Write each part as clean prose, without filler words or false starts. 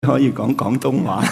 可以講廣東話。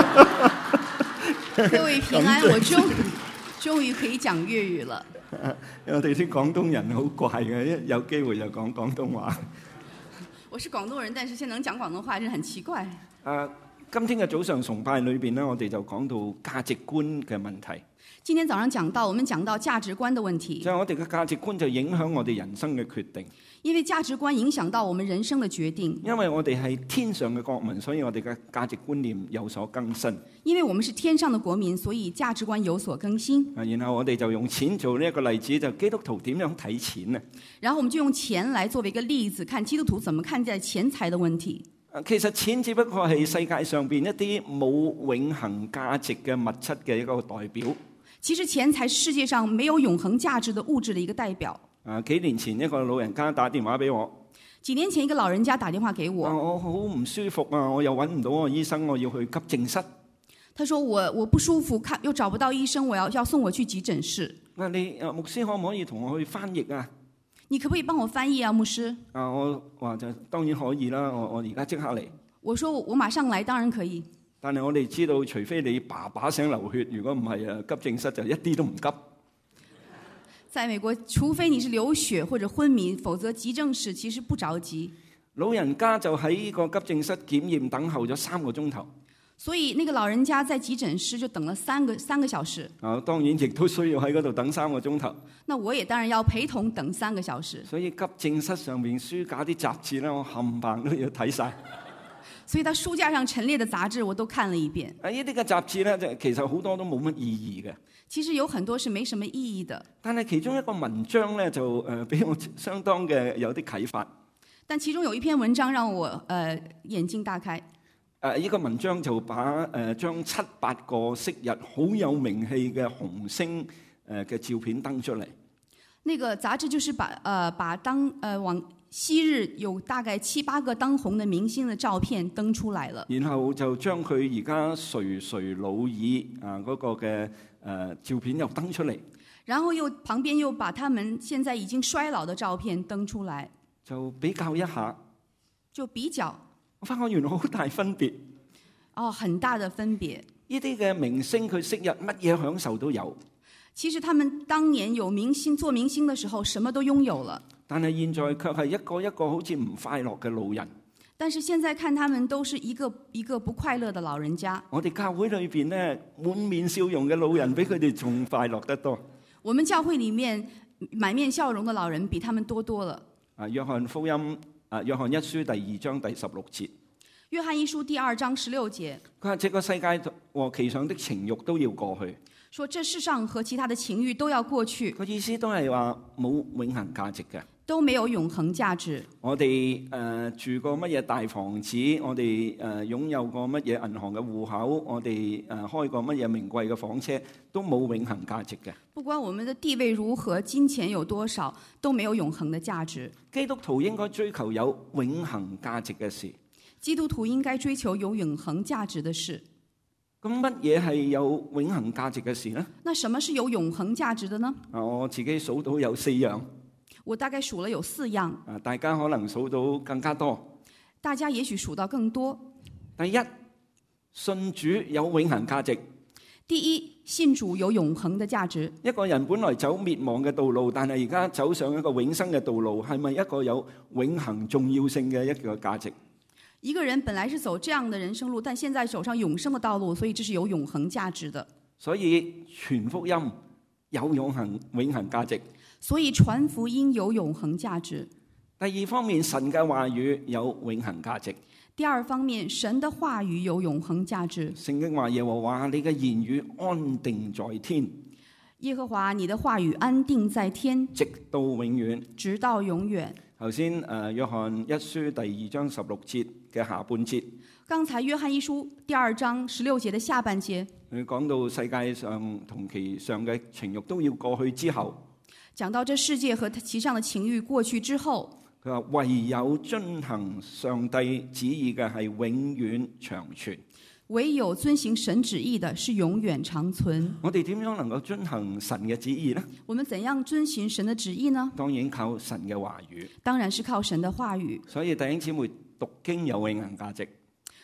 各位平安，我終於可以講粵語了。 我哋啲廣東人好怪嘅，一有機會就講廣東話。 我是廣東人，但是現在能講廣東話，真係很奇怪。 今天嘅早上崇拜裏邊咧，我哋就講到價值觀嘅問題。 今天早上我們講到價值觀的問題。 就係我哋嘅價值觀就影響我哋人生嘅決定。 因為價值觀影響到我們人生的決定。 因為我哋係天上嘅國民，所以我哋嘅價值觀念有所更新。 因為我們是天上的國民，所以價值觀有所更新。 然後我哋就用錢做呢一個例子，就基督徒點樣睇錢呢？ 然後我們就用錢來作為一個例子，看基督徒怎麼看待錢財的問題。 其實錢只不過係世界上邊一啲冇永恆價值嘅物質嘅一個代表。 其實錢財是世界上沒有永恆價值的物質的一個代表。 幾年前一個老人家打電話俾我。 幾年前一個老人家打電話給我。 我好唔舒服啊！我又揾唔到個醫生，我要去急症室。 他說我不舒服，又找不到醫生，要送我去急診室。 你牧師可唔可以同我去翻譯啊？ 你可不可以幫我翻譯啊，牧師？ 我話就當然可以啦，我而家即刻嚟。 我說我馬上來，當然可以。但係我哋知道，除非你把聲流血，如果唔係急症室就一啲都唔急。 在美國，除非你是流血或者昏迷，否則急症室其實不着急。 老人家就喺個急症室檢驗等候咗3個鐘頭。 所以那個老人家在急診室就等了三個小時。 當然亦都需要喺嗰度等3個鐘頭。 那我也當然要陪同等3個小時。 所以急症室上面書架啲雜誌咧，我冚唪唥都要睇晒。 所以他書架上陳列的雜誌我都看了一遍。 呢啲嘅雜誌咧，就其實好多都冇乜意義嘅。 其實有很多是沒什麼意義的。 但係其中一個文章咧，就俾我相當嘅有啲啟發。 但其中有一篇文章讓我眼睛大開。 呢個文章就把將7、8個昔日好有名氣嘅紅星嘅照片登出嚟。 那個雜誌就是把往昔日有大概7、8個當紅的明星的照片登出來了。 然後就將佢而家垂垂老矣嗰個嘅照片又登出嚟。 然後旁邊又把他們現在已經衰老的照片登出來。 就比較一下。 就比較。 我發覺原來好大分別。 很大的分別。 呢啲嘅明星佢昔日乜嘢享受都有。 其實他們當年做明星的時候，什麼都擁有了。 但係現在卻係一個一個好似唔快樂嘅老人。 但是現在看他們都是一個一個不快樂的老人家。 我哋教會裏邊呢，滿面笑容嘅老人比佢哋仲快樂得多。 我們教會裡面滿面笑容的老人比他們多多了。 約翰福音約翰一書第2章第16節。 約翰一書第2章16節。 佢話：這個世界和其上的情慾都要過去。 說這世上和其他的情慾都要過去。 個意思都係話冇永恆價值嘅。 都沒有永恆價值。 我哋住過乜嘢大房子，我哋擁有過乜嘢銀行嘅戶口，我哋開過乜嘢名貴嘅房車，都冇永恆價值嘅。 不管我們的地位如何，金錢有多少，都沒有永恆的價值。 基督徒應該追求有永恆價值嘅事。 基督徒應該追求有永恆價值的事。 咁乜嘢係有永恆價值嘅事呢？ 那什麼是有永恆價值的呢？ 我自己數到有4樣。 我大概數了有4樣。 大家可能數到更加多。 大家也許數到更多。 第一，信主有永恆價值。 第一，信主有永恆的價值。 一個人本來走滅亡嘅道路，但係而家走上一個永生嘅道路，係咪一個有永恆重要性嘅一個價值？ 一個人本來是走這樣的人生路，但現在走上永生的道路，所以這是有永恆價值的。 所以傳福音有永恆價值。 所以傳福音有永恆價值。 第二方面，神嘅話語有永恆價值。 第二方面，神的話語有永恆價值。 聖經話：耶和華你嘅言語安定在天。 耶和華你的話語安定在天， 直到永遠。 直到永遠。 頭先約翰一書第2章16節嘅下半節。 剛才約翰一書第2章16節的下半節。 佢講到世界上同其上嘅情慾都要過去之後。 講到這世界和其上的情慾過去之後， 佢話唯有遵行上帝旨意嘅係永遠長存。 唯有遵行神旨意的是永遠長存。 我哋點樣能夠遵行神嘅旨意呢？ 我們怎樣遵行神的旨意呢？ 當然靠神嘅話語。 當然是靠神的話語。 所以弟兄姊妹讀經有永恆價值。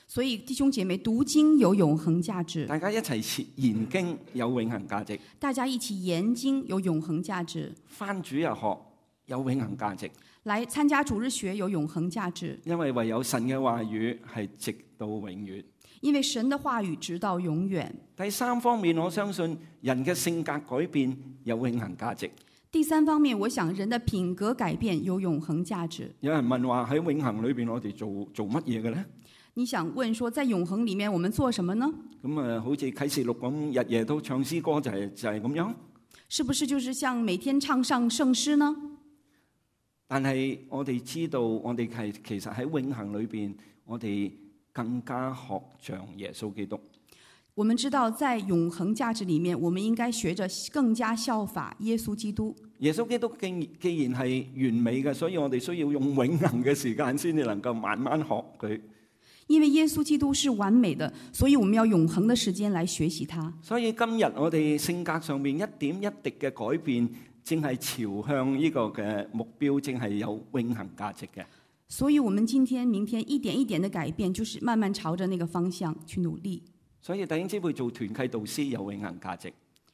所以弟兄姐妹，讀經有永恆價值， 大家一齊研經有永恆價值， 大家一起研經有永恆價值， 返主日學有永恆價值， 來參加主日學有永恆價值， 因為唯有神嘅話語係直到永遠。 因為神的話語直到永遠。 第三方面，我相信人嘅性格改變有永恆價值。 第三方面，我想人的品格改變有永恆價值。 有人問話喺永恆裏邊，我哋做乜嘢嘅咧？ 你想問說，在永恆裡面，我們做什麼呢？ 咁好似啟示錄咁，日夜都唱詩歌，就係咁樣。 是不是就是像每天唱上聖詩呢？ 但係我哋知道，我哋係其實喺永恆裏邊，我哋更加學像耶穌基督。 我們知道，在永恆價值裡面，我們應該學着更加效法耶穌基督。 耶穌基督既然係完美嘅，所以我哋需要用永恆嘅時間先至能夠慢慢學佢。 因為耶穌基督是完美的，所以我們要永恆的時間來學習他。 所以今日我哋性格上面一點一滴嘅改變，正係朝向呢個嘅目標，正係有永恆價值嘅。 所以我們今天、明天一點一點的改變，就是慢慢朝着那個方向去努力。 所以弟兄姊妹做團契導師有永恆價值，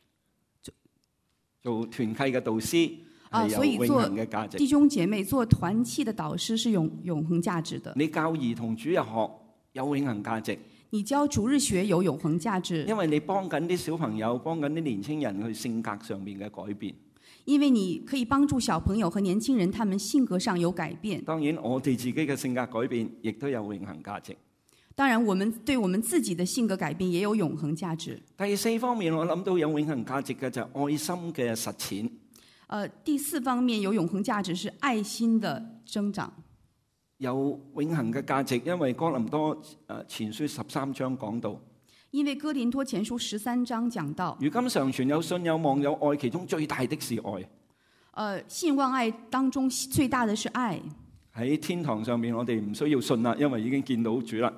做團契嘅導師係有永恆嘅價值。 弟兄姐妹做團契的導師是永恆價值的。 你教兒童主日學有永恆價值， 你教主日學有永恆價值， 因為你幫緊啲小朋友、幫緊啲年輕人去性格上面嘅改變。 因為你可以幫助小朋友和年輕人，他們性格上有改變。 當然，我哋自己嘅性格改變，亦都有永恆價值。 當然，我們對我們自己的性格改變也有永恆價值。 第四方面，我諗到有永恆價值嘅就係愛心嘅實踐。 第四方面有永恆價值是愛心的增長。 有永恆嘅價值，因為哥林多前書13章講到， 因為哥林多前書13章講到， 如今常存有信有望有愛，其中最大的是愛。 信望愛當中最大的是愛。 喺天堂上面，我哋唔需要信啦，因為已經見到主啦。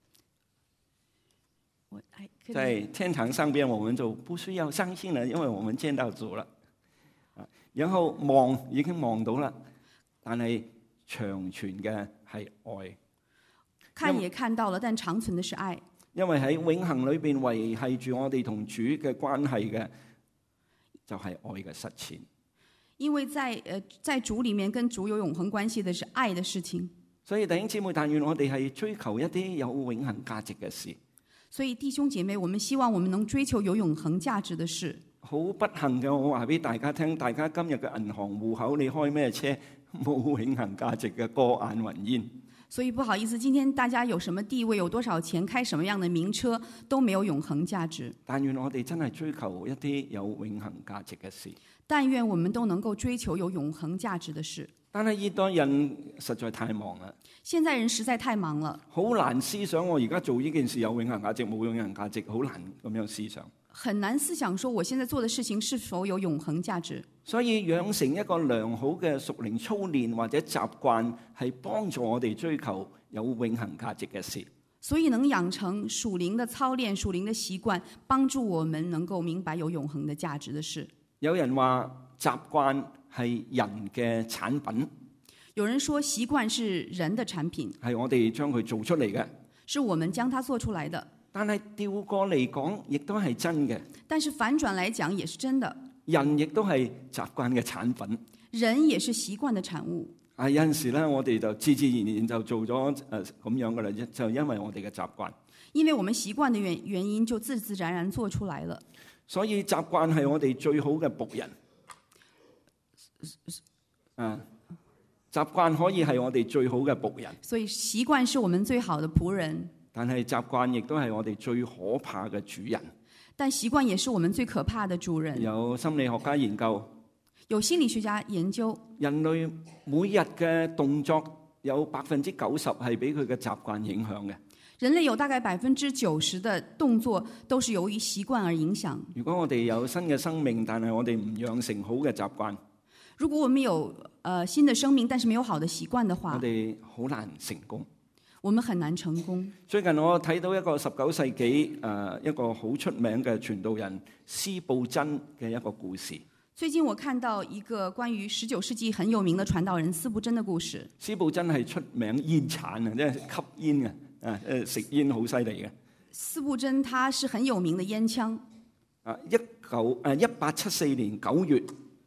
在天堂上邊，我們就不需要相信了，因為我們見到主了。然後望已經望到啦，但係長存嘅係愛。 看也看到了，但長存的是愛。 因為喺永恆裏邊維繫住我哋同主嘅關係嘅，就係愛嘅實踐。 因為在主裡面跟主有永恆關係的是愛的事情。 所以弟兄姊妹，但願我哋係追求一啲有永恆價值嘅事。 所以弟兄姐妹，我們希望我們能追求有永恆價值的事。 好不幸嘅，我話俾大家聽，大家今日嘅銀行戶口，你開咩車，冇永恆價值嘅，過眼雲煙。 所以不好意思，今天大家有什麼地位，有多少錢，開什麼樣的名車，都沒有永恆價值。 但願我哋真係追求一啲有永恆價值嘅事。 但願我們都能夠追求有永恆價值的事。 但係現代人實在太忙啦， 現在人實在太忙了， 好難思想我而家做呢件事有永恆價值冇永恆價值，好難咁樣思想。 很難思想說我現在做的事情是否有永恆價值。 所以養成一個良好嘅屬靈操練或者習慣，係幫助我哋追求有永恆價值嘅事。 所以能養成屬靈的操練、屬靈的習慣，幫助我們能夠明白有永恆的價值的事。 有人話習慣係人嘅產品， 有人說習慣是人的產品， 係我哋將佢做出嚟嘅， 是我們將它做出來的。 但係調過嚟講，亦都係真嘅。 但是反轉來講，也是真的。 人亦都係習慣嘅產品， 人也是習慣的產物。 有陣時咧，我哋就自自然然就做咗咁樣嘅啦，就因為我哋嘅習慣。 因為我們習慣的原因，就自自然然做出來了。 所以習慣係我哋最好嘅僕人。習慣可以係我哋最好嘅僕人。所以習慣是我們最好的僕人。 但係習慣亦都係我哋最可怕嘅主人。 但習慣也是我們最可怕的主人。 有心理學家研究， 有心理學家研究， 人類每日嘅動作有90%係俾佢嘅習慣影響嘅。 人類有大概90%的動作都是由於習慣而影響。 如果我哋有新嘅生命，但係我哋唔養成好嘅習慣， 如果我們有新的生命，但是沒有好的習慣的話， 我哋好難成功。 我們很難成功。 最近我睇到一個19世紀一個好出名嘅傳道人司布真嘅一個故事。 最近我看到一個關於19世紀很有名的傳道人司布真的故事。 司布真係出名煙鏟啊，即係吸煙嘅， 食煙好犀利嘅。 司布真他是很有名的煙槍。 1874年9月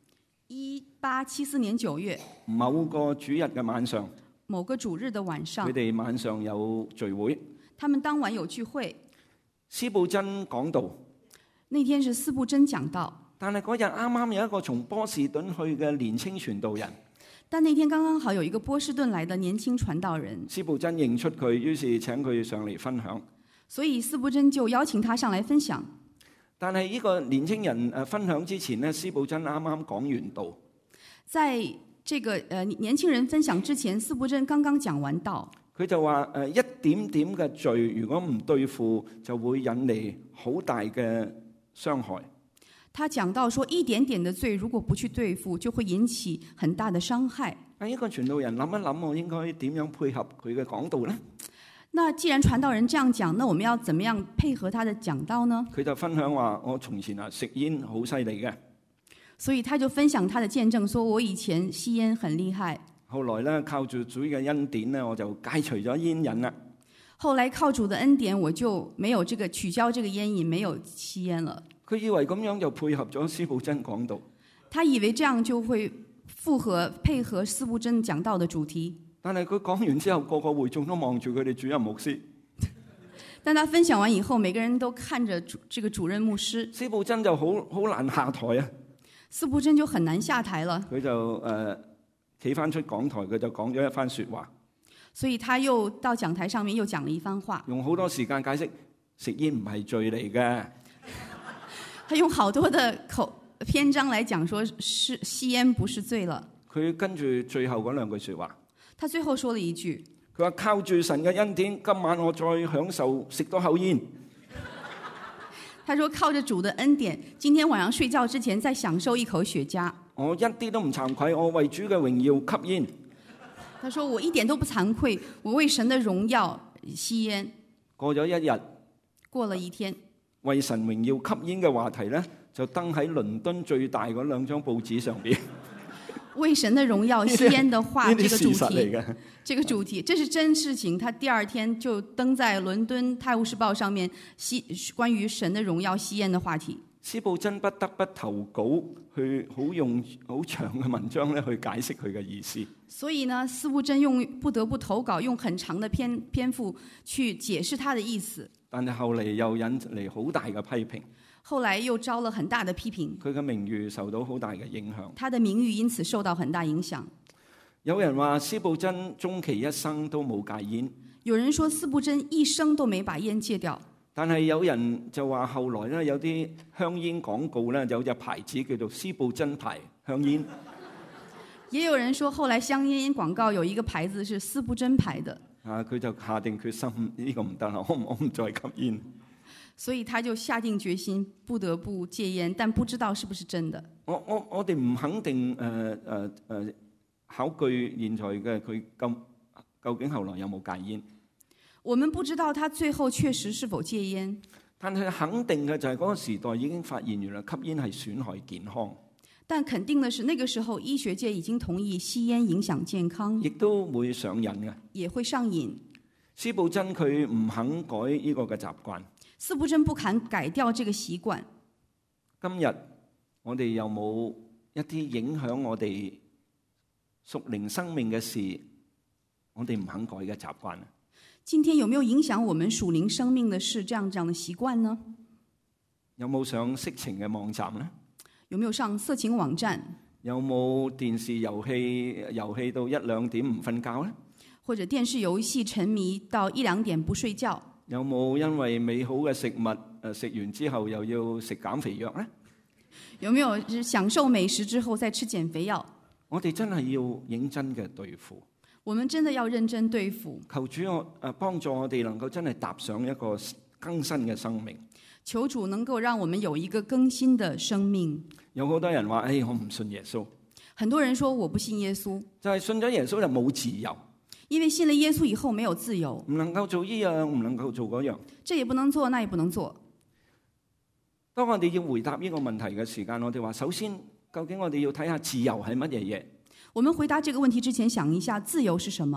1874年9月， 某個主日嘅晚上， 某個主日的晚上， 佢哋晚上有聚會， 他們當晚有聚會， 司布真講道。 那天是司布真講道， 但係嗰日啱啱有一個從波士頓去嘅年輕傳道人， 但那天剛剛好有一個波士頓來的年輕傳道人， 司布真認出佢，於是請佢上嚟分享。 所以司布真就邀請他上來分享。 但係呢個年輕人分享之前呢，司布真啱啱講完道。 在這個年輕人分享之前，司布真剛剛講完道， 佢就話一點點嘅罪，如果唔對付，就會引嚟好大嘅傷害。 他講到說，一點點的罪如果不去對付，就會引起很大的傷害。 但一個傳道人諗一諗，我應該點樣配合佢嘅講道呢？ 那既然傳道人這樣講，那我們要怎麼樣配合他的講道呢？ 佢就分享話：我從前食煙好犀利嘅。 所以他就分享他的見證，說我以前吸煙很厲害。 後來咧，靠住主嘅恩典咧，我就戒除咗煙癮啦。 後來靠主的恩典，我就沒有這個取消這個煙癮，沒有吸煙了。 佢以為咁樣就配合咗司布真講道。 他以為這樣就會配合司布真講道的主題。 但係佢講完之後，個個會眾都望住佢哋主任牧師。 但他分享完以後，每個人都看着這個主任牧師。 司布真就好難下台啊！ 司布真就很難下台了。 佢就企翻出講台，佢就講咗一番説話。 所以他又到講台上面又講了一番話， 用好多時間解釋食煙唔係罪嚟嘅。 他用好多的篇章來講，說是吸煙不是罪了。 佢跟住最後嗰兩句説話， 他最後說了一句， 佢話靠住神嘅恩典，今晚我再享受食多口煙。 他說靠着主的恩典，今天晚上睡覺之前再享受一口雪茄。 我一啲都唔慚愧，我為主嘅榮耀吸煙。 他說我一點都不慚愧，我為神的榮耀吸煙。 過咗一日， 過了一天， 為神榮耀吸煙嘅話題呢，就登喺倫敦最大嗰兩張報紙上邊。 為神的榮耀吸煙的話，這個主題， 這個主題，這是真事情。他第二天就登在倫敦《泰晤士報》上面，關於神的榮耀吸煙的話題。 司布真不得不投稿，去用好長嘅文章咧去解釋佢嘅意思。 所以呢，司布真不得不投稿，用很長的篇幅去解釋他的意思。 但係後嚟又引嚟好大嘅批評。 後來又招了很大的批評， 佢嘅名譽受到好大嘅影響。 他的名譽因此受到很大影響。 有人話司布真終其一生都冇戒煙。 有人說司布真一生都沒把煙戒掉。 但係有人就話後來咧有啲香煙廣告咧有隻牌子叫做司布真牌香煙。 也有人說後來香煙廣告有一個牌子是司布真牌的。 佢就下定決心呢個唔得啦，我唔再吸煙。 所以他就下定決心，不得不戒煙，但不知道是不是真的。 我哋唔肯定考據現在嘅佢究竟後來有冇戒煙。 我們不知道他最後確實是否戒煙。 但係肯定嘅就係嗰個時代已經發現原來吸煙係損害健康。但肯定的是，那個時候醫學界已經同意吸煙影響健康， 亦都會上癮嘅。 也會上癮。 司布真佢唔肯改呢個嘅習慣。 司布真不肯改掉這個習慣。 今日我哋有冇一啲影響我哋屬靈生命嘅事，我哋唔肯改嘅習慣啊？ 今天有沒有影響我們屬靈生命的事，這樣的習慣呢？ 有冇上色情嘅網站呢？ 有沒有上色情網站？ 有冇電視遊戲到1、2點唔瞓覺呢？ 或者電視遊戲沉迷到1、2點不睡覺？ 有冇因為美好嘅食物食完之後又要食減肥藥呢？ 有沒有享受美食之後再吃減肥藥？ 我哋真係要認真嘅對付。 我們真的要認真對付。求主幫助我哋能夠真係踏上一個更新嘅生命。 求主能夠讓我們有一個更新的生命。 有好多人話：我唔信耶穌。 很多人說我不信耶穌。 就係信咗耶穌就冇自由。 因為信了耶穌以後沒有自由。 唔能夠做呢樣，唔能夠做嗰樣。 這也不能做，那也不能做。 當我哋要回答呢個問題嘅時間，我哋話首先，究竟我哋要睇下自由係乜嘢嘢？ 我們回答這個問題之前，想一下自由是什麼？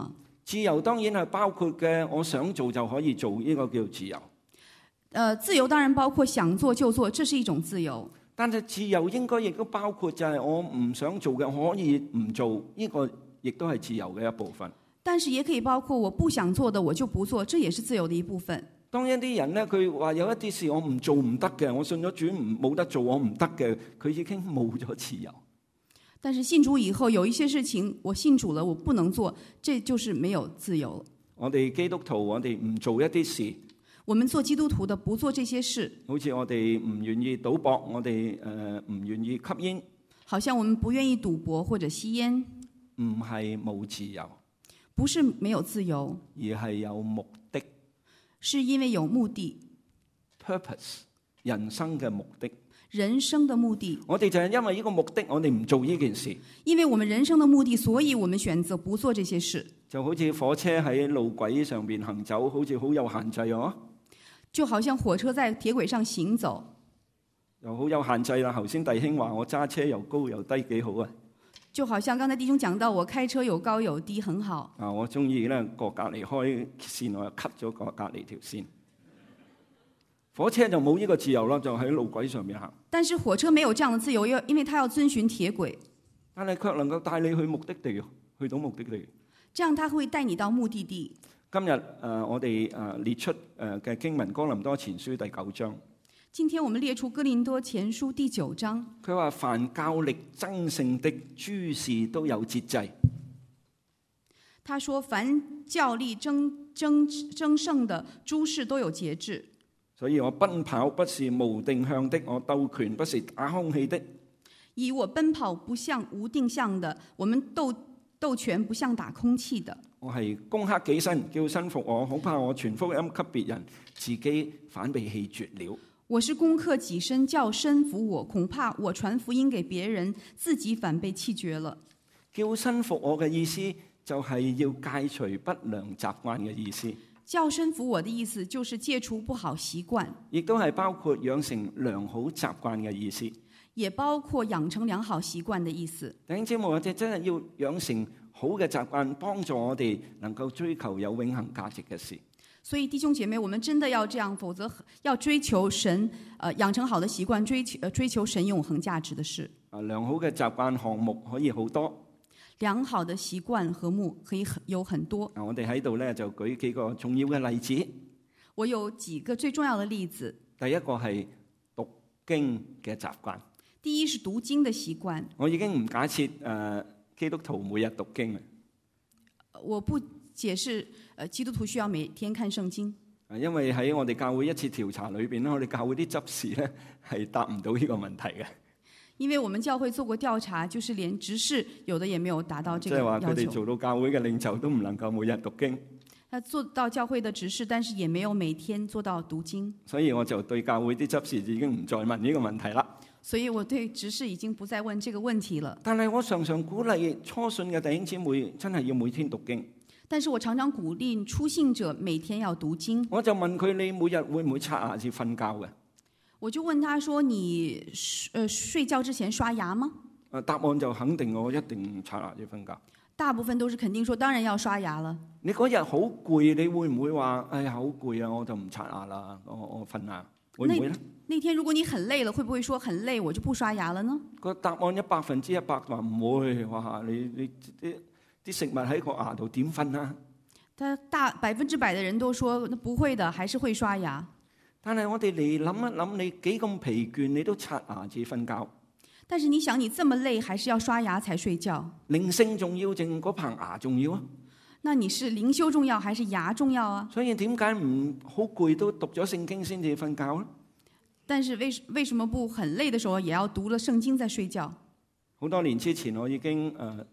自由當然係包括嘅，我想做就可以做，呢個叫自由。 自由當然包括想做就做，這是一種自由。 但係自由應該亦都包括就係我唔想做嘅，我可以唔做，呢個亦都係自由嘅一部分。 但是也可以包括我不想做的我就不做，這也是自由的一部分。 當一啲人咧，佢話有一啲事我唔做唔得嘅，我信咗主冇得做，我唔得嘅，佢已經冇咗自由。 但是信主以後，有一些事情我信主了，我不能做，這就是沒有自由。 我哋基督徒，我哋唔做一啲事。 我們做基督徒的不做這些事， 好似我哋唔願意賭博，我哋唔願意吸煙。 好像我們不願意賭博或者吸煙， 唔係冇自由， 不是沒有自由， 而係有目的。 是因為有目的 purpose， 人生嘅目的。 人生的目的， 我哋就係因為呢個目的，我哋唔做呢件事。 因為我們人生的目的，所以我們選擇不做這些事。 就好似火車喺路軌上邊行走，好似好有限制哦。 就好像火車在鐵軌上行走， 又好有限制啦。頭先弟兄話我揸車又高又低幾好啊。 就好像剛才弟兄講到，我開車有高有低，很好。 啊，我中意咧過隔離開線，我又 cut 咗個隔離條線。火車就冇呢個自由啦，就喺路軌上面行。 但是火車沒有這樣的自由，因為它要遵循鐵軌。 但係卻能夠帶你去目的地，去到目的地。 這樣它會帶你到目的地。 今日我哋列出嘅經文《哥林多前書》第9章。 今天我們列出《哥林多前書》第9章。 佢話：凡較力爭勝的諸事都有節制。 他說：凡較力爭勝的諸事都有節制。 所以我奔跑不是無定向的，我鬥拳不是打空氣的。 以我奔跑不像無定向的，我們鬥拳不像打空氣的。 我係攻克己身，叫身服我，恐怕我傳福音給別人，自己反被棄絕了。 我是攻克己身，叫身服我，恐怕我傳福音給別人，自己反被棄絕了。 叫身服我嘅意思就係要戒除不良習慣嘅意思。 叫身服我的意思就是戒除不好習慣， 亦都係包括養成良好習慣嘅意思， 也包括養成良好習慣的意思。 弟兄姊妹，我哋真係要養成好嘅習慣，幫助我哋能夠追求有永恆價值嘅事。 所以弟兄姐妹，我們真的要這樣，否則要追求神，養成好的習慣，追求神永恆價值的事。 良好嘅習慣項目可以好多。 良好的習慣和目可以有很多。 我哋喺度咧就舉幾個重要嘅例子。 我有幾個最重要的例子。 第一個係讀經嘅習慣。 第一是讀經的習慣。 我已經唔假設基督徒每日讀經啦。 我不解釋基督徒需要每天看聖經。 因為喺我哋教會一次調查裏邊咧，我哋教會啲執事咧係答唔到呢個問題嘅。 因為我們教會做過調查，就是連執事有的也沒有達到這個要求。 即係話佢哋做到教會嘅領袖都唔能夠每日讀經。 他做到教會的執事，但是也沒有每天做到讀經。 所以我就對教會啲執事已經唔再問呢個問題啦。 所以我對執事已經不再問這個問題了。 但係我常常鼓勵初信嘅弟兄姊妹真係要每天讀經。 但是我常常鼓勵初信者每天要讀經。 我就問佢：你每日會唔會刷牙至瞓覺嘅？ 我就問他說：你睡覺之前刷牙嗎？ 答案就肯定我一定刷牙至瞓覺。 大部分都是肯定說，當然要刷牙了。 你嗰日好攰，你會唔會話：哎呀好攰啊，我就唔刷牙啦，我瞓下，會唔會咧？ 那天如果你很累了，會不會說很累我就不刷牙了呢？ 個答案100%話唔會。哇！你啲食物喺個牙度點瞓啊？ 他100%的人都說，那不會的，還是會刷牙。 但係我哋嚟諗一諗，你幾咁疲倦，你都刷牙至瞓覺。 但是你想，你這麼累，還是要刷牙才睡覺？ 靈性重要定嗰棚牙重要啊？ 那你是靈修重要還是牙重要啊？ 所以點解唔好攰都讀咗聖經先至瞓覺咧？ 但是為什麼不很累的時候也要讀了聖經再睡覺？ 好多年之前，我已經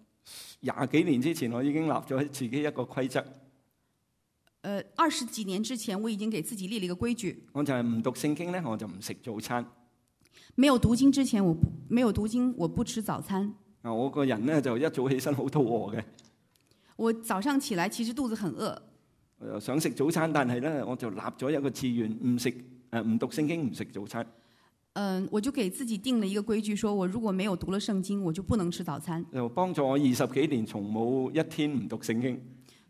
20幾年之前，我已經立咗自己一個規則。 20幾年之前，我已經給自己立了一個規矩。 我就係唔讀聖經咧，我就唔食早餐。 沒有讀經之前，我不吃早餐。 我個人咧就一早起身好肚餓嘅。 我早上起來其實肚子很餓。 想食早餐，但係咧我就立咗一個志願，唔讀聖經，唔食早餐。 我就給自己定了一個規矩，說我如果沒有讀了聖經，我就不能吃早餐。 就幫助我20幾年從冇一天唔讀聖經。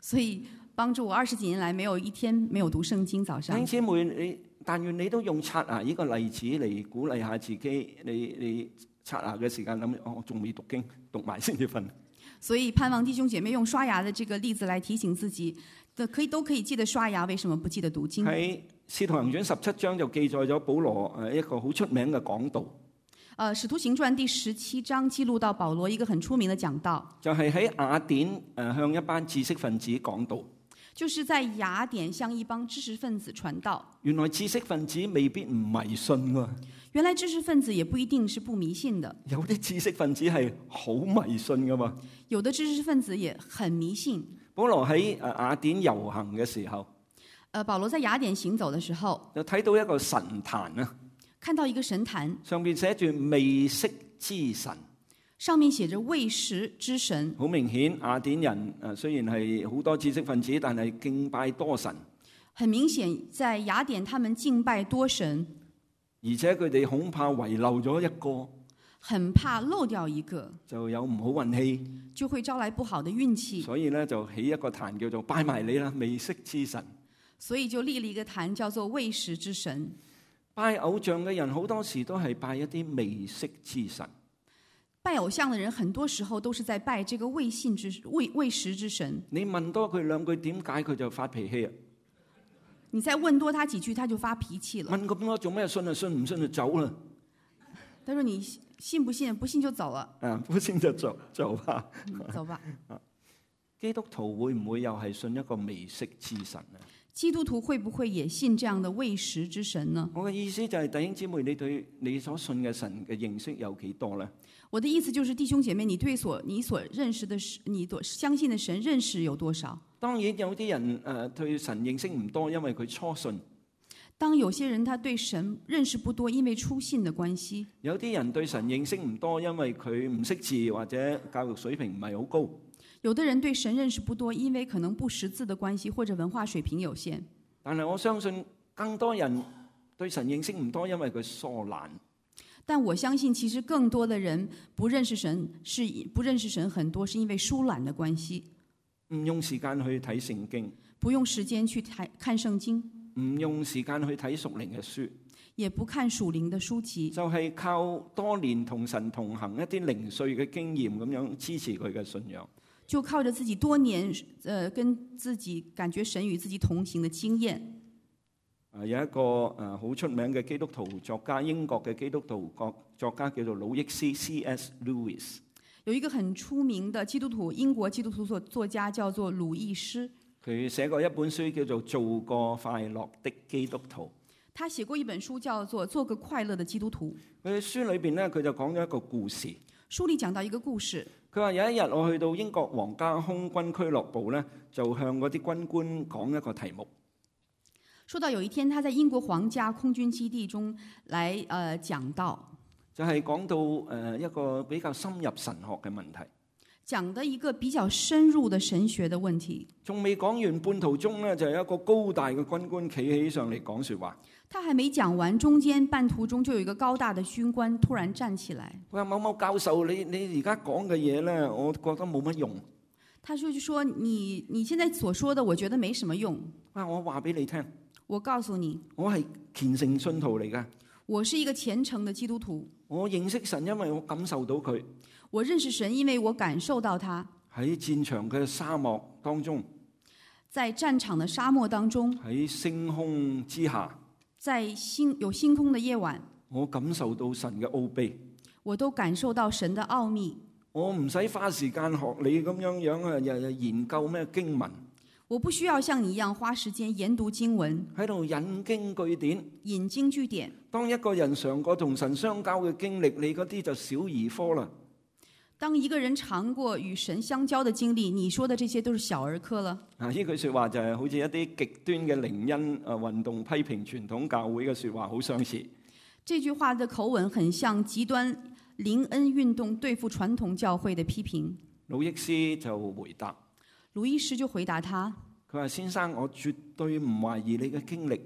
所以幫助我20幾年來沒有一天沒有讀聖經早上。 弟兄姊妹，但願你都用刷牙呢個例子嚟鼓勵下自己。你刷牙嘅時間諗，我仲未讀經，讀埋先至瞓。 所以盼望弟兄姐妹用刷牙的這個例子來提醒自己，都可以記得刷牙，為什麼不記得讀經？ 喺《使徒行傳》17章就記載咗保羅一個好出名嘅講道。 使徒行傳第17章記錄到保羅一個很出名的講道， 就係喺雅典向一班知識分子講道。 就是在雅典向一幫知識分子傳道。 原來知識分子未必唔迷信喎。 原來知識分子也不一定是不迷信的。 有啲知識分子係好迷信噶嘛。 有的知識分子也很迷信。 保羅喺雅典遊行嘅時候， 保羅在雅典行走的時候， 就睇到一個神壇啊， 看到一個神壇， 上邊寫住未識之神， 上面寫着未識之神。 好明顯，雅典人雖然係好多知識分子，但係敬拜多神。 很明顯，在雅典他們敬拜多神， 而且佢哋恐怕遺漏咗一個， 很怕漏掉一個， 就有唔好運氣， 就會招來不好的運氣。 所以咧就起一個壇叫做拜埋你啦，未識之神。 所以就立了一個壇叫做未識之神。 拜偶像嘅人好多時都係拜一啲未識之神。 拜偶像的人很多時候都是在拜這個未識之神。 你問多佢兩句點解佢就發脾氣啊？ 你再問多他幾句，他就發脾氣了。 問咁多做咩？信啊，信唔信就走啦。 他說你信不信？不信就走了。 不信就走吧。 走吧。 基督徒會唔會又係信一個未識之神呢？ 基督徒會不會也信這樣的未識之神呢？ 我嘅意思就係弟兄姊妹，你對你所信嘅神嘅認識有幾多呢？ 我的意思就是弟兄姐妹，你對你所認識的你所相信的神認識有多少？ 當然有啲人對神認識唔多，因為佢初信。 當有些人他對神認識不多，因為初信的關係。 有啲人對神認識唔多，因為佢唔識字或者教育水平唔係好高。 有的人對神認識不多，因為可能不識字的關係或者文化水平有限。 但係我相信更多人對神認識唔多，因為佢疏懶。 但我相信其實更多的人不認識神很多是因為疏懶的關係。 唔用時間去睇聖經， 不用時間去看聖經， 唔用時間去睇屬靈嘅書， 也不看屬靈的書籍， 就係靠多年同神同行一啲零碎嘅經驗咁樣支持佢嘅信仰。 就靠着自己多年跟自己感覺神與自己同行的經驗。 有一個好出名嘅基督徒作家，英國嘅基督徒作家叫做魯益斯 C.S. Lewis。 有一個很出名的基督徒，英國基督徒作家叫做魯益斯。 佢寫過一本書叫做《做個快樂的基督徒》。 他寫過一本書叫做《做個快樂的基督徒》。 佢書裏邊咧，佢就講咗一個故事。 書裡講到一個故事。 佢話有一日我去到英國皇家空軍俱樂部咧，就向嗰啲軍官講一個題目。 說到有一天，他在英國皇家空軍基地中來講到， 就係講到一個比較深入神學嘅問題。 講的一個比較深入的神學的問題。 仲未講完，半途中咧就有一個高大嘅軍官企起上嚟講説話。 他還沒講完，中間半途中就有一個高大的軍官突然站起來。 佢話：某某教授，你而家講嘅嘢咧，我覺得冇乜用。 他就說你現在所說的，我覺得沒什麼用。 我話俾你聽， 我告訴你， 我係虔誠信徒嚟㗎。 我是一個虔誠的基督徒。 我認識神，因為我感受到佢。 我認識神，因為我感受到他。 喺戰場嘅沙漠當中， 在戰場的沙漠當中， 喺星空之下， 在有星空的夜晚， 我感受到神嘅奧秘。 我都感受到神的奧秘。 我唔使花時間學你咁樣日研究咩經文。 我不需要像你一樣花時間研讀經文， 喺度引經據典。 引經據典。當一個人嘗過同神相交嘅經歷，你嗰啲就小兒科啦。 當一個人嘗過與神相交的經歷，你說的這些都是小兒科了。 呢句説話就係好似一啲極端嘅靈恩運動批評傳統教會嘅説話好相似。 這句話的口吻很像極端靈恩運動對付傳統教會的批評。 魯益斯就回答， 魯益斯就回答他， 佢話：先生，我絕對唔懷疑你嘅經歷。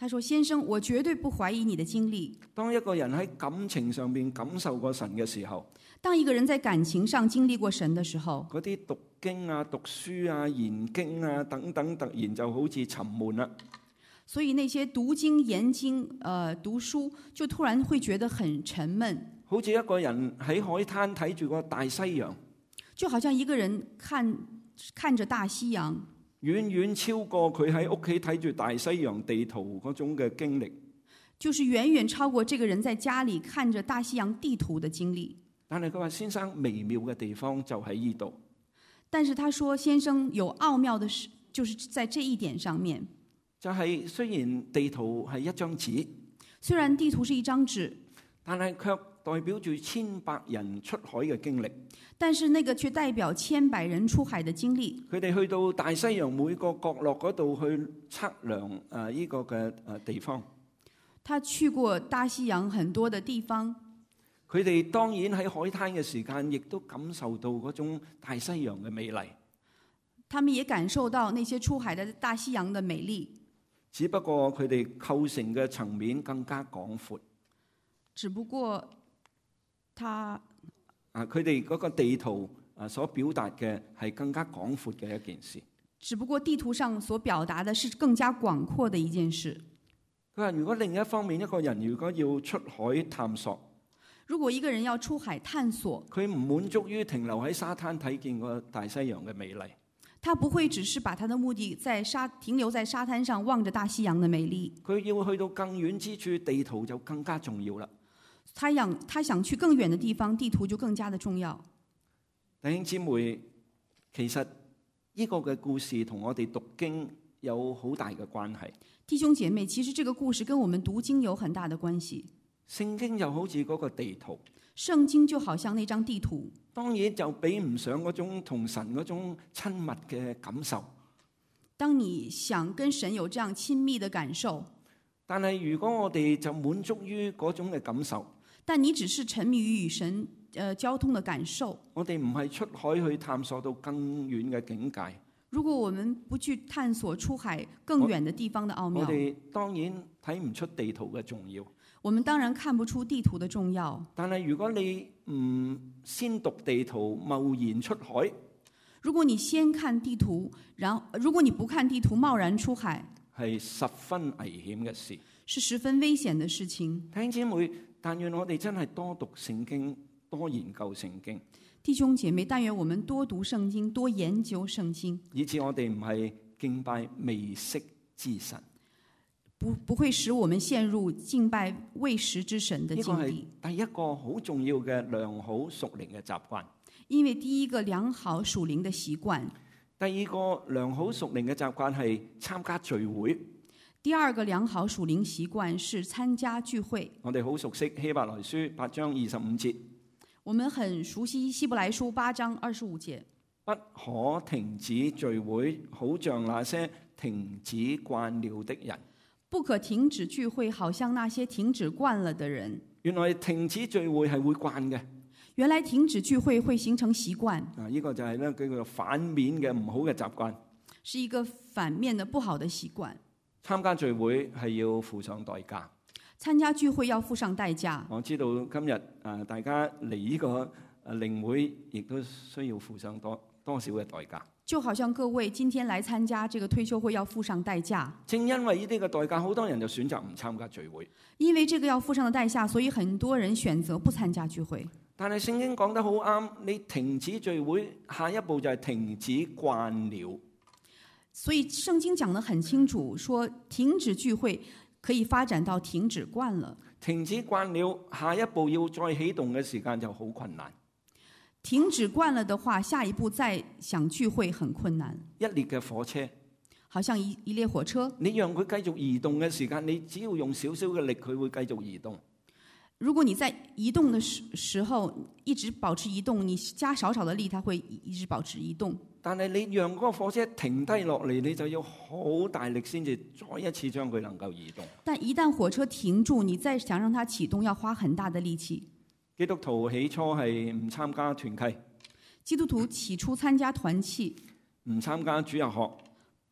他說：先生，我絕對不懷疑你的經歷。 當一個人喺感情上邊感受過神嘅時候， 當一個人在感情上經歷過神的時候， 嗰啲讀經啊、讀書啊、研經啊等等，突然就好似沉悶啦。 所以那些讀經、研經、讀書，就突然會覺得很沉悶。 好似一個人喺海灘睇住個大西洋， 就好像一個人看着大西洋， 遠遠超過佢喺屋企睇住大西洋地圖嗰種嘅經歷。 就是遠遠超過這個人在家裡看着大西洋地圖的經歷。 但係佢話先生微妙嘅地方就喺呢度。 但是他說先生有奧妙的事，就是在這一點上面。 就係雖然地圖係一張紙， 雖然地圖是一張紙， 但係卻代表住千百人出海嘅經歷。 但是那個卻代表千百人出海的經歷。 佢哋去到大西洋每個角落嗰度去測量呢個嘅地方。 他去過大西洋很多的地方。 佢哋當然喺海灘嘅時間，亦都感受到嗰種大西洋嘅美麗。 他們也感受到那些出海的大西洋的美麗。 只不過佢哋構成嘅層面更加廣闊。 只不過佢哋嗰個地圖所表達嘅係更加廣闊嘅一件事。 只不過地圖上所表達的是更加廣闊的一件事。 佢話：如果另一方面一個人如果要出海探索， 如果一個人要出海探索， 佢唔滿足於停留喺沙灘睇見個大西洋嘅美麗。 他不會只是把他的目的停留在沙灘上望着大西洋的美麗。 佢要去到更遠之處，地圖就更加重要啦。 他想去更遠的地方，地圖就更加的重要。 弟兄姊妹，其實呢個嘅故事同我哋讀經有好大嘅關係。 弟兄姐妹，其實這個故事跟我們讀經有很大的關係。 聖經就好似嗰個地圖， 聖經就好像那張地圖， 當然就比唔上嗰種同神嗰種親密嘅感受。 當你想跟神有這樣親密的感受， 但係如果我哋就滿足於嗰種嘅感受， 但你只是沉迷於與神交通的感受， 我哋唔係出海去探索到更遠嘅境界。 如果我們不去探索出海更遠的地方的奧妙， 我哋當然睇唔出地圖嘅重要。 我們當然看不出地圖的重要。 但係如果你唔先讀地圖，貿然出海， 如果你先看地圖，如果你不看地圖，貿然出海， 係十分危險嘅事， 是十分危險的事情。 弟兄姊妹，但願我哋真係多讀聖經，多研究聖經。 弟兄姐妹，但願我們多讀聖經，多研究聖經， 以致我哋唔係敬拜未識之神。 不會使我們陷入敬拜未識之神的境地。 第一個好重要嘅良好屬靈嘅習慣。 因為第一個良好屬靈的習慣。 第二個良好屬靈嘅習慣係參加聚會。 第二個良好屬靈習慣是參加聚會。 我哋好熟悉希伯來書8章25節。 我們很熟悉希伯來書8章25節。 不可停止聚會，好像那些停止慣了的人。 不可停止聚會，好像那些停止慣了的人。 原來停止聚會係會慣嘅。 原來停止聚會會形成習慣。 呢個就係咧佢個反面嘅唔好嘅習慣。 是一個反面的不好的習慣。 參加聚會係要付上代價。 參加聚會要付上代價。 我知道今日大家嚟呢個靈會，亦都需要付上多少嘅代價。 就好像各位今天來參加這個退休會要付上代價。 正因為呢啲嘅代價，好多人就選擇唔參加聚會。 因為這個要付上的代價，所以很多人選擇不參加聚會。 但係聖經講得好啱，你停止聚會，下一步就係停止慣了。 所以聖經講得很清楚，說停止聚會可以發展到停止慣了。 停止慣了，下一步要再啟動嘅時間就好困難。 停止慣了的話，下一步再想聚會很困難。 一列嘅火車， 好像一列火車， 你讓佢繼續移動嘅時間，你只要用少少嘅力，佢會繼續移動。 如果你在移動的時候一直保持移動，你加少少的力，它會一直保持移動。 但係你讓嗰個火車停低落嚟，你就要好大力先至再一次將佢能夠移動。 但一旦火車停住，你再想讓它啟動，要花很大的力氣。 基督徒起初係唔參加團契， 基督徒起初參加團契， 唔參加主日學，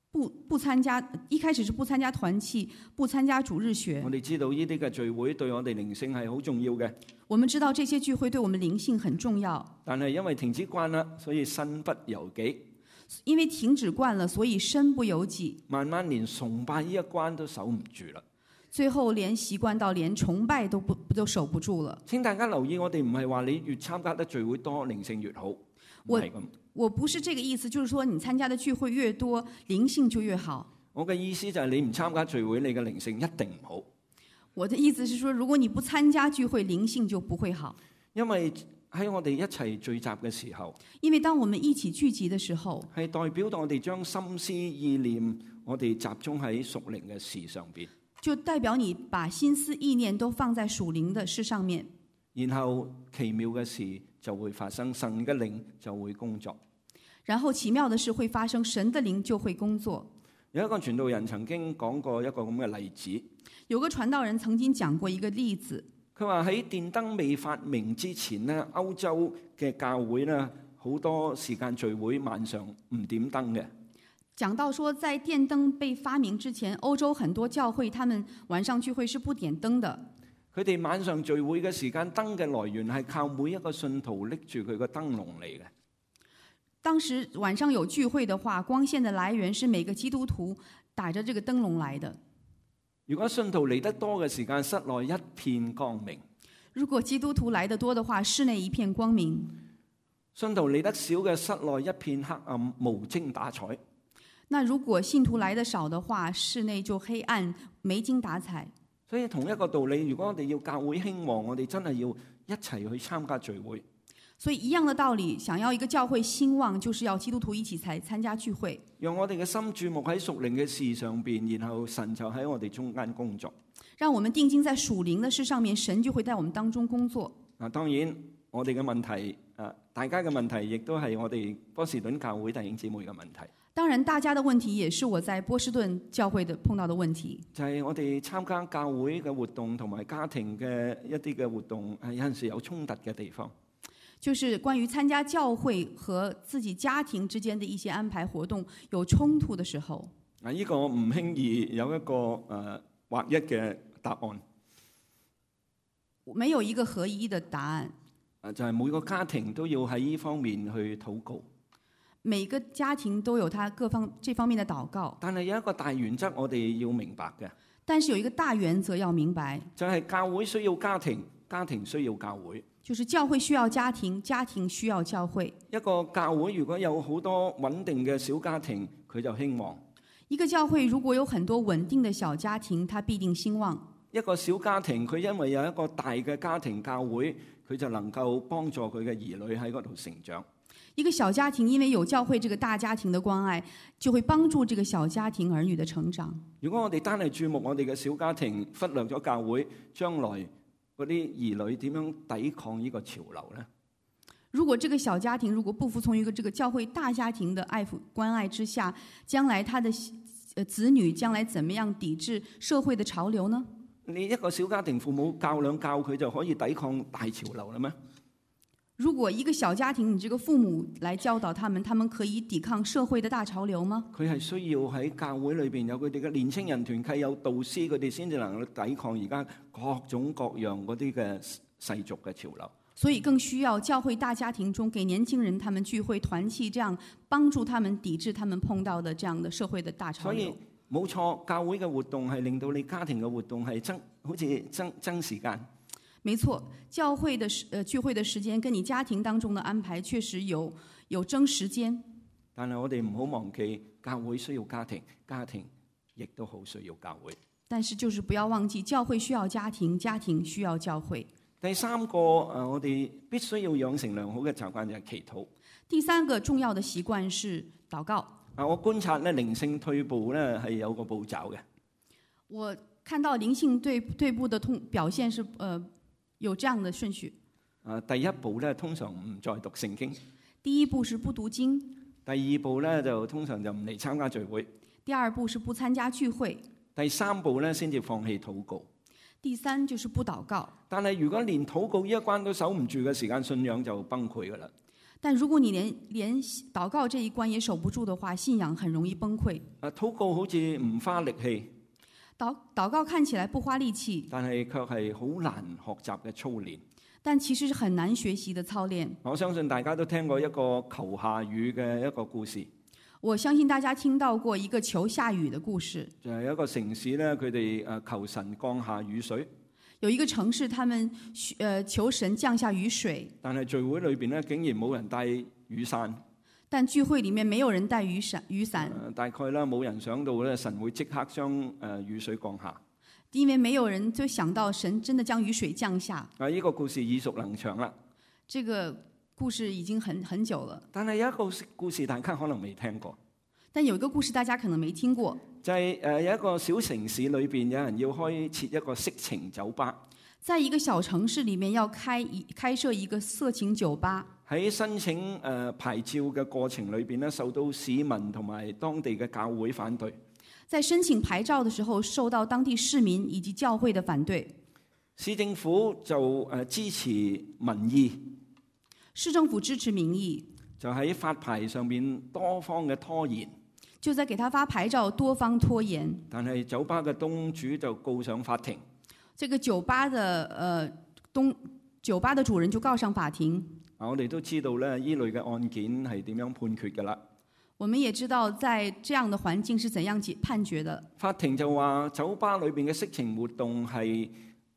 不參加，一開始是不參加團契，不參加主日學。 我哋知道呢啲嘅聚會對我哋靈性係好重要嘅， 我們知道這些聚會對我們靈性很重要， 但係因為停止慣啦，所以身不由己， 因為停止慣了，所以身不由己， 慢慢連崇拜呢一關都守唔住啦。 最後連習慣到連崇拜都守不住了。 請大家留意，我哋唔係話你越參加得聚會多，靈性越好，唔係咁。 我不是這個意思，就是說你參加的聚會越多，靈性就越好。 我嘅意思就係你唔參加聚會，你嘅靈性一定唔好。 我的意思是說，如果你不參加聚會，靈性就不會好。 因為喺我哋一齊聚集嘅時候， 因為當我們一起聚集的時候， 係代表到我哋將心思意念，我哋集中喺屬靈嘅事上邊， 就代表你把心思意念都放在屬靈的事上面， 然後奇妙嘅事就會發生，神嘅靈就會工作。 然後奇妙的事會發生，神的靈就會工作。 有一個傳道人曾經講過一個咁嘅例子， 有個傳道人曾經講過一個例子， 佢話喺電燈未發明之前呢，歐洲嘅教會呢，好多時間聚會晚上唔點燈嘅。 講到說，在電燈被發明之前，歐洲很多教會他們晚上聚會是不點燈的。 佢哋晚上聚會嘅時間，燈嘅來源係靠每一個信徒拎住佢個燈籠嚟嘅。 當時晚上有聚會的話，光線的來源是每個基督徒打着這個燈籠來的。 如果信徒嚟得多嘅時間，室內一片光明； 如果基督徒來得多的話，室內一片光明； 信徒嚟得少嘅，室內一片黑暗，無精打采。 那如果信徒來得少的話，室內就黑暗，沒精打采。 所以同一個道理，如果我哋要教會興旺，我哋真係要一齊去參加聚會。 所以一樣的道理，想要一個教會興旺，就是要基督徒一起才參加聚會。 讓我哋嘅心注目喺屬靈嘅事上邊，然後神就喺我哋中間工作。 讓我們定睛在屬靈的事上面，神就會在我們當中工作。 當然我哋嘅問題，大家嘅問題，亦都係我哋波士頓教會弟兄姊妹嘅問題。 當然，大家的問題也是我在波士頓教會的碰到的問題。 就係我哋參加教會嘅活動同埋家庭嘅一啲嘅活動，有陣時有衝突嘅地方。 就是關於參加教會和自己家庭之間的一些安排活動有衝突的時候， 呢個唔輕易有一個劃一嘅答案。 沒有一個合一的答案。 就係每個家庭都要喺呢方面去禱告。 每個家庭都有他這方面的禱告。 但係有一個大原則我哋要明白嘅。 但是有一個大原則要明白， 就係教會需要家庭，家庭需要教會。 就是教會需要家庭，家庭需要教會。 一個教會如果有好多穩定嘅小家庭，佢就興旺。 一個教會如果有很多穩定的小家庭，它必定興旺。 一個小家庭，佢因為有一個大嘅家庭教會，佢就能夠幫助佢嘅兒女喺嗰度成長。 一個小家庭因為有教會這個大家庭的關愛，就會幫助這個小家庭兒女的成長。 如果我哋單係注目我哋嘅小家庭，忽略咗教會，將來嗰啲兒女點樣抵抗呢個潮流呢？ 如果這個小家庭如果不服從一個這個教會大家庭的關愛之下，將來他的子女將來怎麼樣抵制社會的潮流呢？ 你一個小家庭父母教兩教佢就可以抵抗大潮流啦咩？ 如果一個小家庭，你這個父母來教導他們，他們可以抵抗社會的大潮流嗎？ 佢係需要喺教會裏邊有佢哋嘅年青人團契，有導師，佢哋先至能夠抵抗而家各種各樣嗰啲嘅世俗嘅潮流。 所以更需要教會大家庭中給年輕人他們聚會團契，這樣幫助他們抵制他們碰到的這樣的社會的大潮流。 所以冇錯，教會嘅活動係令到你家庭嘅活動係好似爭時間。 沒錯，教會的聚會的時間跟你家庭當中的安排確實有爭時間。 但係我哋唔好忘記，教會需要家庭，家庭亦都好需要教會。 但是就是不要忘記，教會需要家庭，家庭需要教會。 第三個我哋必須要養成良好嘅習慣就係祈禱。 第三個重要的習慣是禱告。 我觀察咧靈性退步咧係有個步驟嘅。 我看到靈性退步的表現是有這樣的順序。 第一步咧通常唔再讀聖經。 第一步是不讀經。 第二步咧就通常就唔嚟參加聚會。 第二步是不參加聚會。 第三步咧先至放棄禱告。 第三就是不禱告。 但係如果連禱告呢一關都守唔住嘅時間，信仰就崩潰噶啦。 但如果你連禱告這一關也守不住的話，信仰很容易崩潰。 禱告好似唔花力氣， 禱告看起來不花力氣， 但係卻係好難學習嘅操練。 但其實是很難學習的操練。 我相信大家都聽過一個求下雨嘅一個故事。 我相信大家聽到過一個求下雨的故事， 就係一個城市咧，佢哋求神降下雨水。 有一個城市，他們求神降下雨水， 但係聚會裏邊咧，竟然冇人帶雨傘。 但聚會裡面沒有人帶雨傘。 大概啦，冇人想到咧，神會即刻將雨水降下。 因為沒有人就想到神真的將雨水降下。 呢個故事耳熟能詳啦。 這個故事已經很久了。 但係有一個故事大家可能未聽過。 但有一個故事大家可能沒聽過。 就係有一個小城市裏邊，有人要開設一個色情酒吧。 在一個小城市裡面要開設一個色情酒吧。 喺申請牌照嘅過程裏邊咧，受到市民同埋當地嘅教會反對。 在申請牌照的時候，受到當地市民以及教會的反對。 市政府就支持民意。 市政府支持民意， 就喺發牌上面多方嘅拖延。 就在給他發牌照多方拖延。但係酒吧嘅東主就告上法庭。 這個酒吧的主人就告上法庭。 我哋都知道咧，呢類嘅案件係點樣判決㗎啦。 我們也知道，在這樣的環境是怎樣判決的。 法庭就話酒吧裏邊嘅色情活動係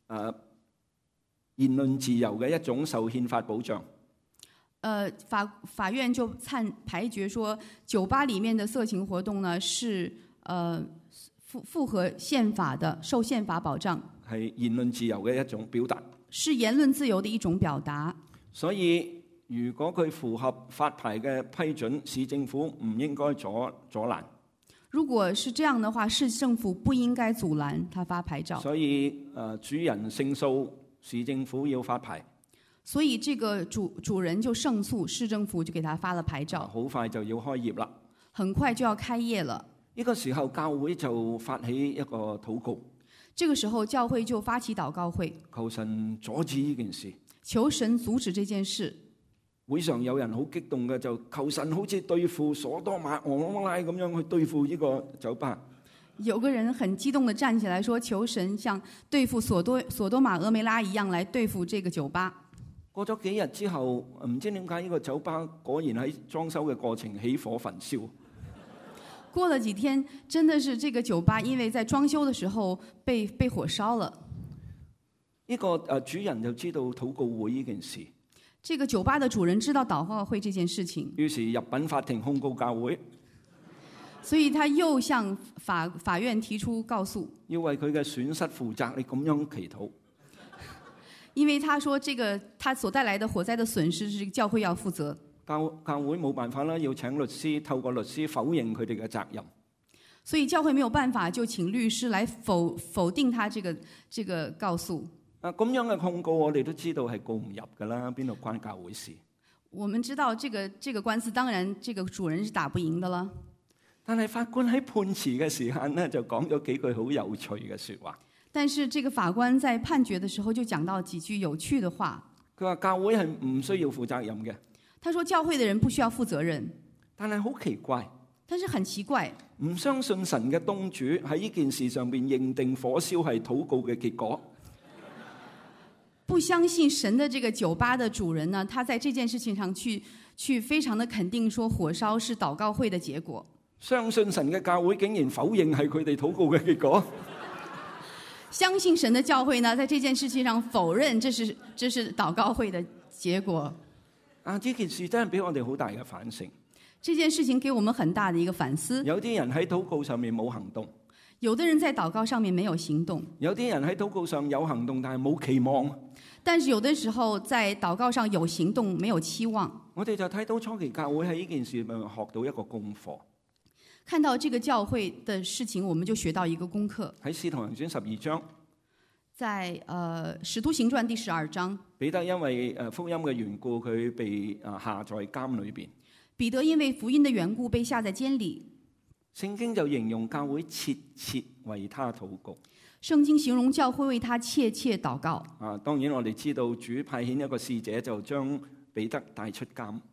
言論自由嘅一種受憲法保障。 法院就裁決說，酒吧裡面的色情活動呢是符合憲法的，受憲法保障。係言論自由嘅一種表達。 是言論自由的一種表達。 所以如果佢符合發牌嘅批准，市政府唔應該阻攔。 如果是這樣的話，市政府不應該阻攔他發牌照。 所以主人勝訴，市政府要發牌。 所以這個主人就勝訴，市政府就給他發了牌照。 好快就要開業啦。 很快就要開業了。 呢個時候教會就發起一個禱告。 這個時候教會就發起禱告會， 求神阻止呢件事。 求神阻止這件事。 會上有人好激動嘅，就求神好似對付所多瑪俄摩拉咁樣去對付呢個酒吧。 有個人很激動地站起來說，求神像對付所多瑪俄梅拉一樣來對付這個酒吧。 過咗幾日之後，唔知點解呢個酒吧果然喺裝修嘅過程起火焚燒。 過了幾天，真的是這個酒吧因為在裝修的時候被火燒了。 呢個主人就知道禱告會呢件事。 這個酒吧的主人知道禱告會這件事情， 於是入稟法庭控告教會。 所以他又向法院提出告訴， 要為佢嘅損失負責。你咁樣祈禱， 因為他說這個他所帶來的火災的損失是教會要負責。 教會冇辦法啦，要請律師，透過律師否認佢哋嘅責任。 所以教會沒有辦法，就請律師來否定他這個告訴。 咁樣嘅控告，我哋都知道係告唔入噶啦，邊度關教會事？ 我們知道這個官司，當然這個主人是打不贏的啦。 但係法官喺判詞嘅時間呢，就講咗幾句好有趣嘅說話。 但是這個法官在判決的時候就講到幾句有趣的話。 佢話教會係唔需要負責任嘅。 他說教會的人不需要負責任。 但係好奇怪。 但是很奇怪。 唔相信神嘅東主喺呢件事上邊認定火燒係禱告嘅結果。 不相信神的這個酒吧的主人呢，他在這件事情上去非常的肯定說火燒是禱告會的結果。 相信神嘅教會竟然否認係佢哋禱告嘅結果。 相信神的教會呢，在這件事情上否認這是禱告會的結果。 呢件事真係俾我哋好大嘅反省。 這件事情給我們很大的一個反思。 有啲人喺禱告上面冇行動。 有的人在禱告上面沒有行動。有啲人喺禱告上有行動，但係冇期望。 但是有的時候在禱告上有行動，沒有期望。 我哋就睇到初期教會喺呢件事上學到一個功課。 看到這個教會的事情，我們就學到一個功課。 喺使徒行傳12章。 在使徒行傳第12章。 彼得因為福音嘅緣故，佢被下在監裏邊。 彼得因為福音的緣故被下在監裏。 聖經就形容教會切切為他禱告。 聖經形容教會為他切切禱告。 當然我哋知道主派遣一個使者就將彼得帶出監。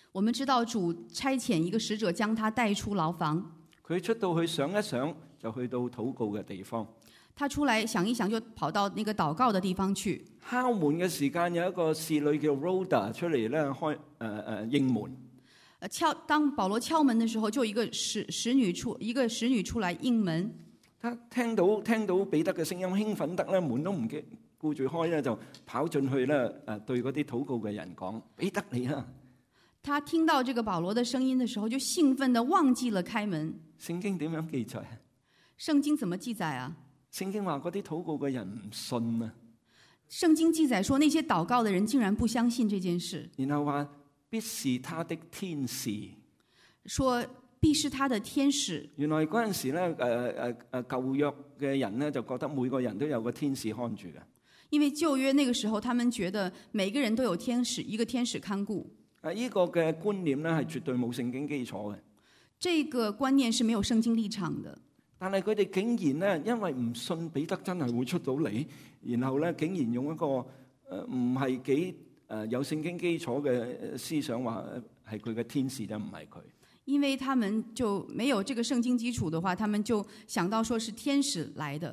我們知道主差遣一個使者將他帶出牢房， 佢出到去想一想，就去到禱告嘅地方。 他出來想一想，就跑到那個禱告的地方去。 敲門嘅時間，有一個侍女叫 Rhoda 出嚟咧應門。 當保羅敲門的時候，就一個使女出來應門。 他聽到彼得嘅聲音，興奮得咧，門都唔顧住開咧，就跑進去咧對嗰啲禱告嘅人講：彼得你啦！ 他聽到這個保羅的聲音的時候，就興奮地忘記了開門。 聖經點樣記載？ 聖經怎麼記載啊？ 聖經話嗰啲禱告嘅人唔信啊。 聖經記載說，那些禱告的人竟然不相信這件事。 然後話必是他的天使。 說必是他的天使。原來嗰陣時咧，舊約嘅人咧就覺得每個人都有個天使看住嘅。 因為舊約那個時候，他們覺得每個人都有天使，一個天使看顧。 呢個嘅觀念咧係絕對冇聖經基礎嘅。 這個觀念是沒有聖經立場的。 但係佢哋竟然咧，因為唔信彼得真係會出到嚟，然後咧竟然用一個唔係幾有聖經基礎嘅思想話係佢嘅天使，就唔係佢。 因為他們就沒有這個聖經基礎的話，他們就想到說是天使來的。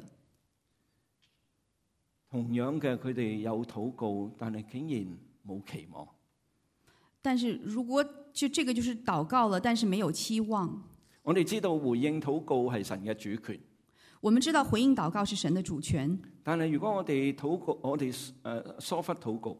同樣嘅，佢哋有禱告，但係竟然冇期望。 但是如果就這個就是禱告了，但是沒有期望。 我哋知道回應禱告係神嘅主權。 我們知道回應禱告是神的主權。 但係如果我哋禱告，我哋疏忽禱告。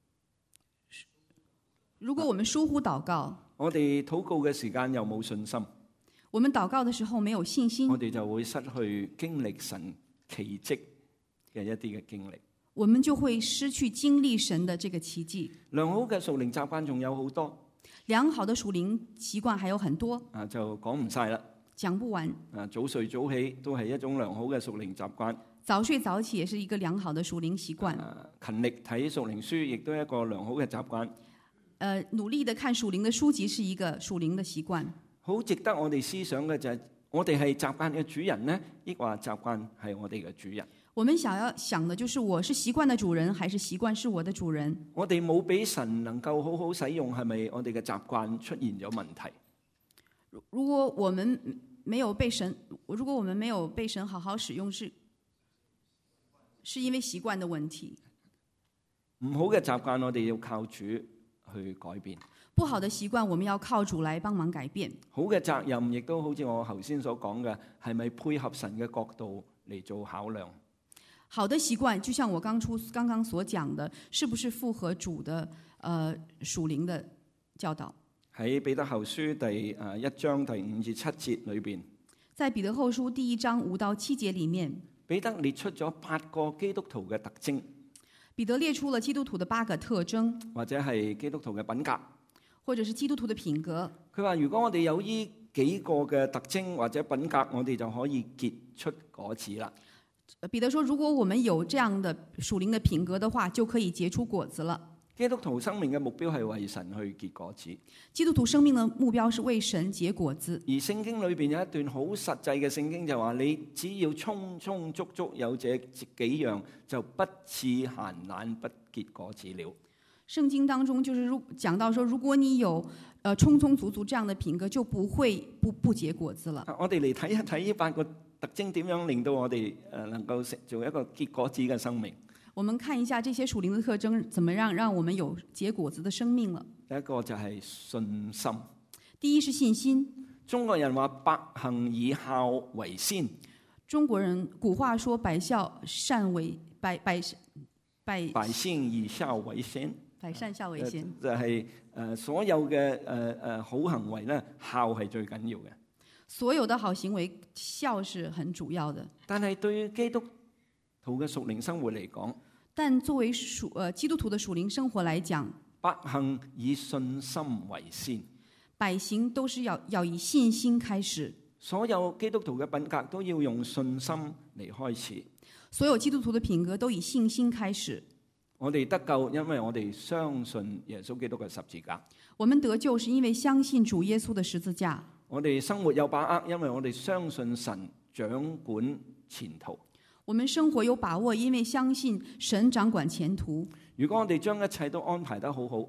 如果我們疏忽禱告， 我哋禱告嘅時間又冇信心。 我們禱告的時候沒有信心， 我哋就會失去經歷神奇蹟嘅一啲嘅經歷。 我們就會失去經歷神的這個奇蹟。 良好嘅屬靈習慣仲有好多。 良好的屬靈習慣還有很多， 就講唔晒啦， 講不完。 早睡早起都係一種良好嘅屬靈習慣。 早睡早起也是一個良好的屬靈習慣。 勤力睇屬靈書亦都係一個良好嘅習慣。 努力的看屬靈的書籍是一個屬靈的習慣。 好值得我哋思想嘅就係，我哋係習慣嘅主人呢，抑或習慣係我哋嘅主人？ 我們想的就是，我是習慣的主人，還是習慣是我的主人？ 我哋冇俾神能夠好好使用，係咪我哋嘅習慣出現咗問題？ 如果我們沒有被神好好使用，是因為習慣的問題。 唔好嘅習慣，我哋要靠主去改變。 不好的習慣，我們要靠主來幫忙改變。 好嘅責任，亦都好似我頭先所講嘅，係咪配合神嘅角度嚟做考量？好的習慣，就像我剛剛所講的，是不是符合主的屬靈的教導？ 喺彼得後書第1章第5至7節裏邊， 在彼得後書第1章5到7節裡面， 彼得列出咗8個基督徒嘅特徵。 彼得列出了基督徒的8個特徵， 或者係基督徒嘅品格， 或者是基督徒的品格。 佢話如果我哋有呢幾個嘅特徵或者品格，我哋就可以結出果子啦。 彼得說，如果我們有這樣的屬靈的品格的話，就可以結出果子了。 基督徒生命嘅目標係為神去結果子。 基督徒生命的目標是為神結果子。 而聖經裏邊有一段好實際嘅聖經就話，你只要充充足足有這幾樣，就不致閒懶不結果子了。 聖經當中就是講到說，如果你有充充足足這樣的品格，就不會不結果子了。 我哋嚟睇一睇呢8個特徵點樣令到我哋能夠做一個結果子嘅生命。 我們看一下這些屬靈的特徵，怎麼讓我們有結果子的生命了。 第一個就係信心。 第一是信心。 中國人話百行以孝為先。 中國人古話說百善以孝為先。 百善孝為先。 就係所有嘅好行為咧，孝係最緊要嘅。 所有的好行為，孝是很主要的。 但係對於基督徒嘅屬靈生活嚟講， 但作為基督徒的屬靈生活來講， 百行以信心為先。 百行都是要以信心開始。 所有基督徒嘅品格都要用信心嚟開始。 所有基督徒的品格都以信心開始。 我哋得救，因為我哋相信耶穌基督嘅十字架。 我們得救是因為相信主耶穌的十字架。 我哋生活有把握，因為我哋相信神掌管前途。 我們生活有把握，因為相信神掌管前途。 如果我哋將一切都安排得好好，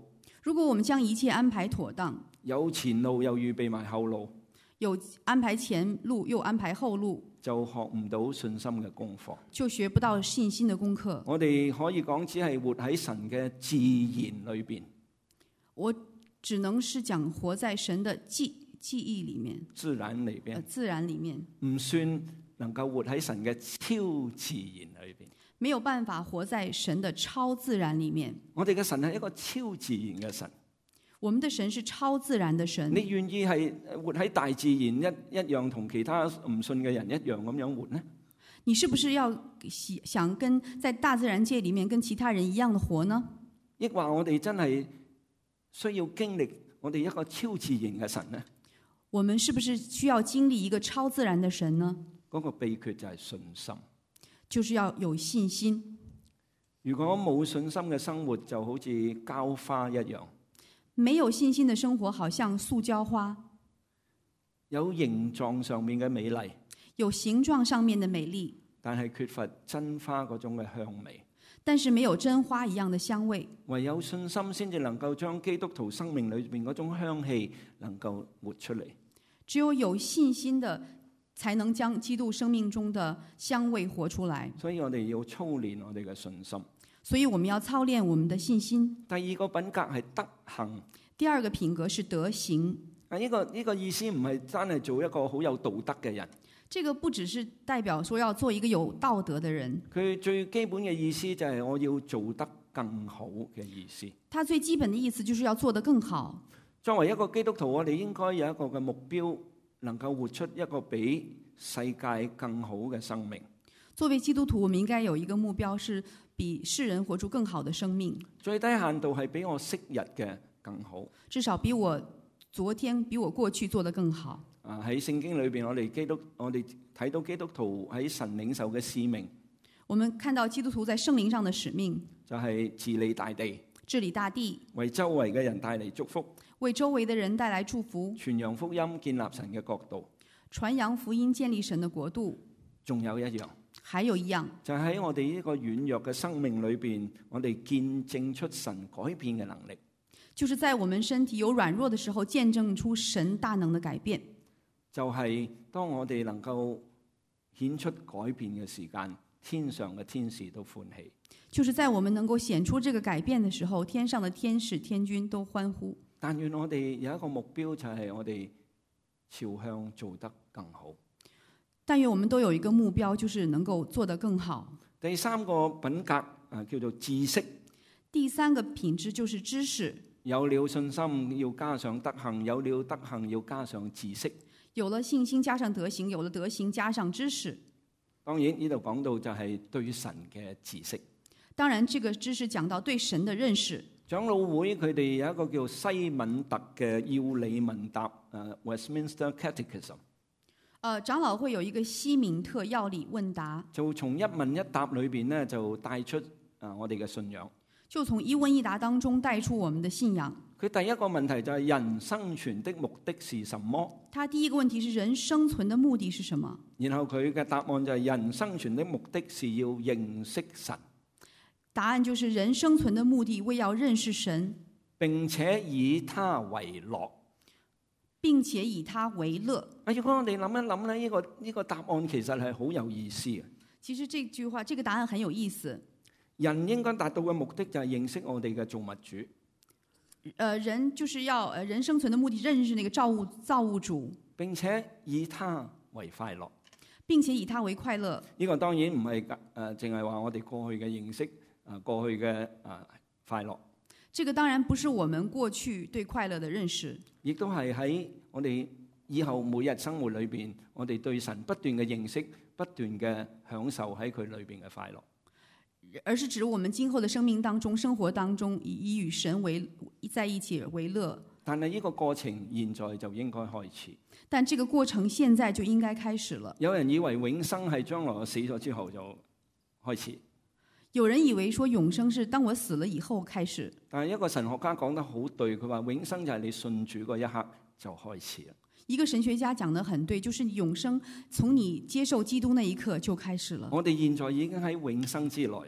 如果我們將一切安排妥當， 有前路又預備埋後路， 有安排前路又安排後路， 就學唔到信心嘅功課。 就學不到信心的功課。 我哋可以講只係活喺神嘅自然裏邊， 我只能是講活在神的記憶裡面， 自然裏邊， 自然裡面， 唔算能夠活喺神嘅超自然裏邊。 沒有辦法活在神的超自然裡面。 我哋嘅神係一個超自然嘅神。 我們的神是超自然的神。 你願意係活喺大自然一樣同其他唔信嘅人一樣咁樣活呢？ 你是不是要想跟在大自然界裡面跟其他人一樣的活呢？ 抑或我哋真係需要經歷我哋一個超自然嘅神呢？ 我們是不是需要經歷一個超自然的神呢？ 嗰個秘訣就係信心， 就是要有信心。 如果冇信心嘅生活，就好似膠花一樣。 沒有信心的生活好像塑膠花， 有形狀上面嘅美麗， 有形狀上面的美麗， 但係缺乏真花嗰種嘅香味。 但是沒有真花一樣的香味。 唯有信心先至能夠將基督徒生命裏邊嗰種香氣能夠活出嚟。 只有信心的，才能將基督生命中的香味活出來。 所以我哋要操練我哋嘅信心。 所以我們要操練我們的信心。 第二個品格係德行。 第二個品格是德行。 呢個意思唔係真係做一個好有道德嘅人。 這個不只是代表說要做一個有道德的人。 佢最基本嘅意思就係我要做得更好嘅意思。 他最基本的意思就是要做得更好。 作為一個基督徒，我哋應該有一個嘅目標，能夠活出一個比世界更好嘅生命。 作為基督徒，我們應該有一個目標，是比世人活出更好的生命。 最低限度係比我昔日嘅更好。 至少比我昨天、比我過去做得更好。 喺聖經裏邊，我哋睇到基督徒喺神領受嘅使命。 我們看到基督徒在聖靈上的使命， 就係治理大地， 治理大地， 為周圍嘅人帶嚟祝福， 為周圍的人帶來祝福， 傳揚福音，建立神嘅國度， 傳揚福音，建立神的國度。 仲有一樣， 還有一樣， 就喺我哋呢個軟弱嘅生命裏邊，我哋見證出神改變嘅能力。 就是在我們身體有軟弱的時候，見證出神大能的改變。 就係當我哋能夠顯出改變嘅時間，天上嘅天使都歡喜。 就是在我們能夠顯出這個改變的時候，天上的天使天軍都歡呼。 但願我哋有一個目標，就係我哋朝向做得更好。 但願我們都有一個目標，就是能夠做得更好。 第三個品格叫做知識。 第三個品質就是知識。 有了信心要加上德行，有了德行要加上知識。 有了信心加上德行，有了德行加上知識。 當然呢度講到就係對神嘅知識。 當然，這個知識講到對神的認識。 長老會佢哋有一個叫西敏特嘅要理問答，Westminster Catechism。 長老會有一個西敏特要理問答， 就從一問一答裏邊呢，就帶出我哋嘅信仰。 就從一問一答當中帶出我們的信仰。 佢第一個問題就係人生存的目的是什麼？ 他第一個問題是人生存的目的是什麼？ 然後佢嘅答案就係人生存的目的是要認識神。 答案就是人生存的目的為要認識神， 並且以他為樂。 並且以他為樂。 如果我哋諗一諗咧，呢個答案其實係好有意思嘅。 其實這句話，這個答案很有意思。 人應該達到嘅目的就係認識我哋嘅造物主。 人就是要人生存的目的認識那個造物主， 並且以他為快樂。 並且以他為快樂。 呢個當然唔係淨係話我哋過去嘅認識過去嘅快樂。 這個當然不是我們過去對快樂的認識， 亦都係喺我哋以後每日生活裏邊，我哋對神不斷嘅認識，不斷嘅享受喺佢裏邊嘅快樂。 而是指我們今後的生命當中、生活當中，以與神在一起為樂。 但係呢個過程現在就應該開始。 但這個過程現在就應該開始了。 有人以為永生係將來我死咗之後就開始。 有人以為說永生是當我死了以後開始。 但係一個神學家講得好對，佢話永生就係你信主嗰一刻就開始啦。 一個神學家講得很對，就是永生從你接受基督那一刻就開始了。 我哋現在已經喺永生之內。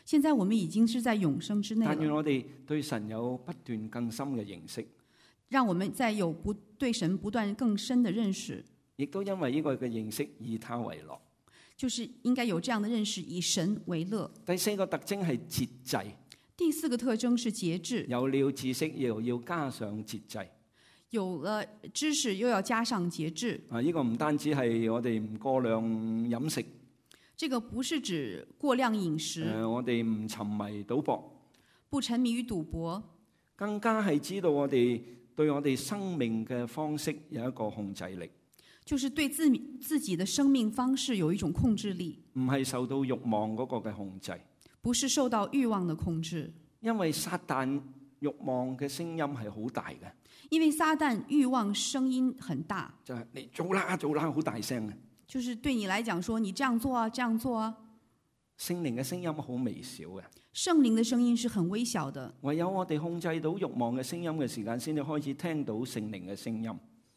現在我們已經是在永生之內了， 但願我哋對神有不斷更深嘅認識， 讓我們在有對神不斷更深的認識， 亦都因為呢個嘅認識以他為樂。 就是應該有這樣的認識，以神為樂。 第四個特徵係節制， 第四個特徵是節制， 有了知識又要加上節制。 有了知識又要加上節制。 呢個唔單止係我哋唔過量飲食， 這個不是指過量飲食， 我哋唔沉迷賭博， 不沉迷於賭博， 更加係知道我哋對我哋生命嘅方式有一個控制力， 就是對自己的生命方式有一種控制力， 唔係受到慾望嗰個嘅控制， 不是受到慾望的控制。 因為撒旦慾望嘅聲音係好大嘅， 因為撒旦慾望聲音很大， 就係你做啦做啦，好大聲嘅。 就是對你來講說，你這樣做啊，這樣做啊。 聖靈嘅聲音好微小嘅， 聖靈的聲音是很微小的。 唯有我哋控制到慾望嘅聲音嘅時間，先至開始聽到聖靈嘅聲音。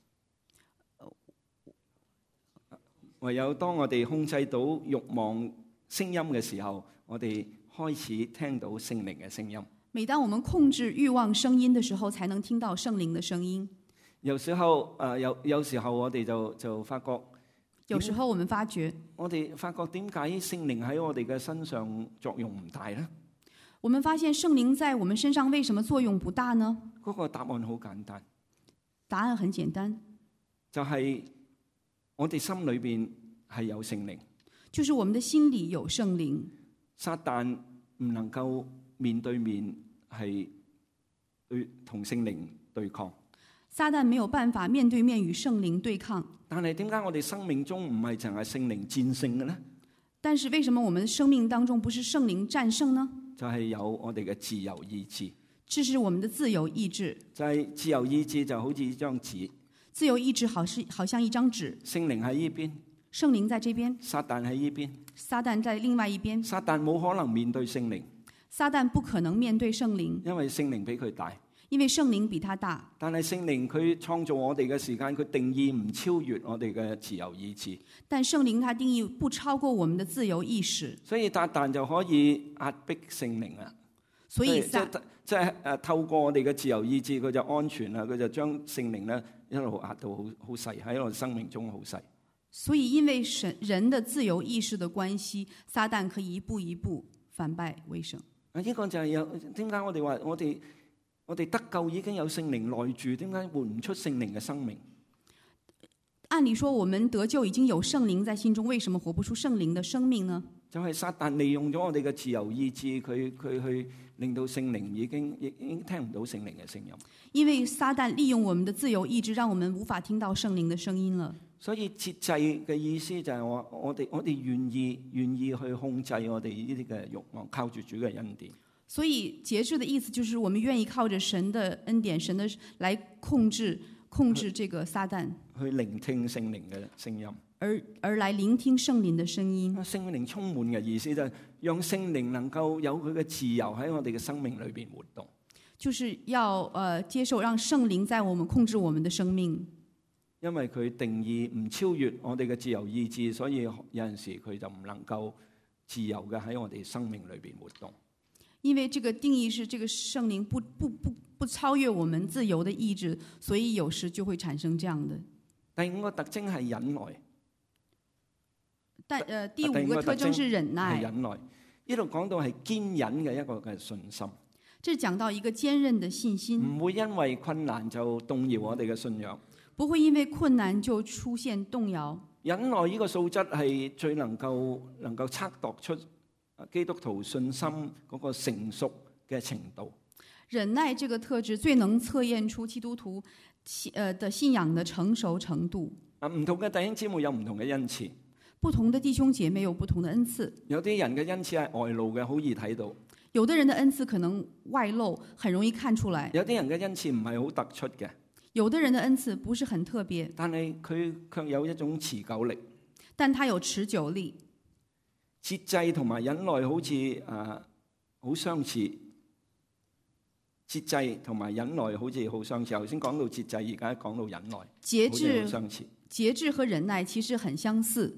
唯有當我哋控制到慾望聲音嘅時候，我哋開始聽到聖靈嘅聲音。 每當我們控制慾望聲音的時候，才能聽到聖靈的聲音。 有時候有時候我哋就發覺， 有時候我們發覺點解聖靈喺我哋嘅身上作用唔大呢？ 我們發現聖靈在我們身上為什麼作用不大呢？ 嗰個答案好簡單， 答案很簡單， 就係我哋心裏邊係有聖靈， 就是我們的心裡有聖靈。 撒旦唔能夠面對面係同聖靈對抗， 撒旦沒有辦法面對面與聖靈對抗。 但係點解我哋生命中唔係淨係聖靈戰勝嘅呢？ 但是為什麼我們的生命當中不是聖靈戰勝呢？ 就係有我哋嘅自由意志， 這是我們的自由意志。 就係自由意志就好似一張紙， 自由意志好像一張紙， 聖靈喺呢邊， 聖靈在這邊， 撒旦喺呢邊， 撒旦在另外一邊。 撒旦冇可能面對聖靈， 撒旦不可能面對聖靈， 因為聖靈比佢大。 因為聖靈比他大。 但係聖靈佢創造我哋嘅時間，佢定義唔超越我哋嘅自由意志。 但聖靈他定義不超過我們的自由意識， 所以撒旦就可以壓迫聖靈啊。 所以即係透過我哋嘅自由意志，佢就安全啦。佢就將聖靈咧一路壓到好細，喺我哋生命中好細。 所以因為人的自由意識的關係，撒旦可以一步一步反敗為勝。 呢個就係有點解我哋話我哋得救已經有聖靈內住，點解活唔出聖靈嘅生命？ 按理說，我們得救已經有聖靈在心中，為什麼活不出聖靈的生命呢？ 就係撒旦利用咗我哋嘅自由意志，佢去令到聖靈已經聽唔到聖靈嘅聲音。 因為撒旦利用我們的自由意志，讓我們無法聽到聖靈的聲音了。 所以節制嘅意思就係我哋願意去控制我哋呢啲嘅慾望，靠住主嘅恩典。 所以節制的意思就是我們願意靠着神的恩典，神的來控制這個撒旦， 去聆聽聖靈嘅聲音， 而來聆聽聖靈的聲音。 聖靈充滿嘅意思就係讓聖靈能夠有佢嘅自由喺我哋嘅生命裏邊活動， 就是要接受讓聖靈在我們控制我們的生命。 因為佢定義唔超越我哋嘅自由意志，所以有陣時佢就唔能夠自由嘅喺我哋生命裏邊活動。 因為這個定義是這個聖靈不超越我們自由的意志，所以有時就會產生這樣的。 第五個特徵係忍耐。 第五個特徵是忍耐。 忍耐，呢度講到係堅忍嘅一個嘅信心。 這講到一個堅韌的信心， 唔會因為困難就動搖我哋嘅信仰。 不會因為困難就出現動搖。 忍耐呢個素質係最能夠測度出基督徒信心嗰個成熟嘅程度。 忍耐這個特質最能測驗出基督徒的信仰的成熟程度。 唔同嘅弟兄姊妹有唔同嘅恩賜， 不同的弟兄姐妹有不同的恩賜。 有啲人嘅恩賜係外露嘅，好易睇到； 有的人的恩賜可能外露，很容易看出來。 有啲人嘅恩賜唔係好突出嘅， 有的人的恩賜不是很特別， 但係佢卻有一種持久力。 但他有持久力。 節制同埋忍耐好似好相似，節制同埋忍耐好似好相似。頭先講到節制，而家講到忍耐， 節制好相似。 節制和忍耐其實很相似，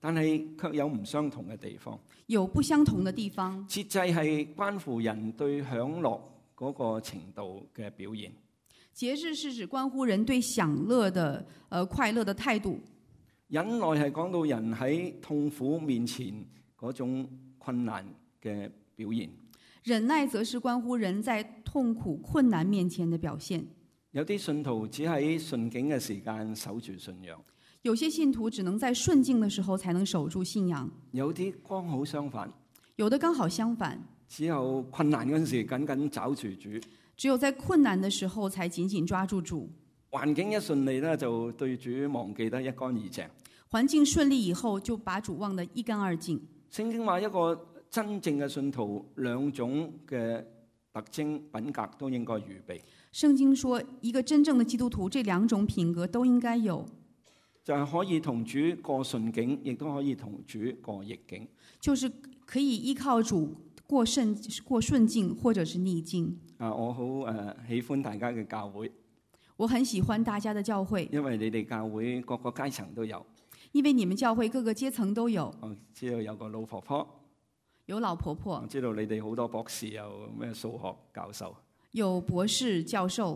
但係卻有唔相同嘅地方。 有不相同的地方。 節制係關乎人對享樂嗰個程度嘅表現。 節制是指關乎人對享樂的快樂的態度。 忍耐係講到人喺痛苦面前嗰種困難嘅表現。 忍耐則是關乎人在痛苦困難面前的表現。 有啲信徒只喺順境嘅時間守住信仰， 有些信徒只能在順境的時候才能守住信仰。 有啲剛好相反， 有的剛好相反， 只有困難嗰陣時緊緊抓住主， 只有在困難的時候才緊緊抓住主。 環境一順利咧，就對主忘記得一乾二淨。 環境順利以後，就把主忘得一乾二淨。 聖經話一個真正嘅信徒，兩種嘅特徵品格都應該預備。 聖經說，一個真正的基督徒，這兩種品格都應該有， 就係可以同主過順境，亦都可以同主過逆境。 就是可以依靠主過順境，或者是逆境。 我好喜歡大家嘅教會， 我很喜歡大家的教會， 因為你哋教會各個階層都有。 因為你們教會各個階層都有。 我知道有個老婆婆， 有老婆婆。 我知道你哋好多博士，有咩數學教授。 有博士教授。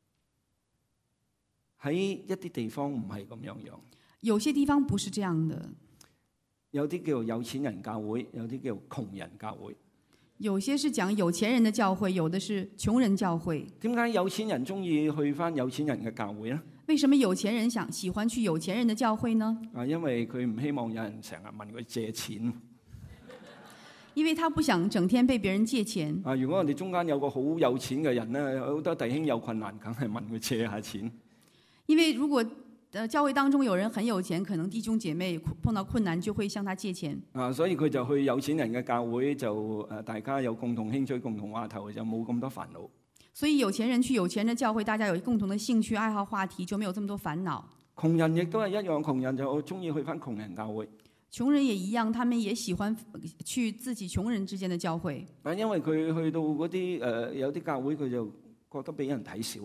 喺一啲地方唔係咁樣。 有些地方不是這樣的。 有啲叫有錢人教會，有啲叫窮人教會。 有些是講有錢人的教會，有的是窮人教會。 點解有錢人中意去返有錢人嘅教會呢？ 為什麼有錢人喜歡去有錢人的教會呢？ 因為佢唔希望有人成日問佢借錢。 因為他不想整天被別人借錢。 如果我哋中間有個好有錢嘅人咧，好多弟兄有困難，梗係問佢借下錢。 因為如果教會當中有人很有錢，可能弟兄姐妹碰到困難就會向他借錢。 所以佢就去有錢人嘅教會，就大家有共同興趣、共同話題，就冇咁多煩惱。 所以有錢人去有錢人的教會，大家有共同的興趣、愛好、話題，就沒有這麼多煩惱。 窮人亦都係一樣，窮人就中意去返窮人教會。 窮人也一樣，他們也喜歡去自己窮人之間的教會。 因為佢去到嗰啲有啲教會，佢就覺得俾人睇小。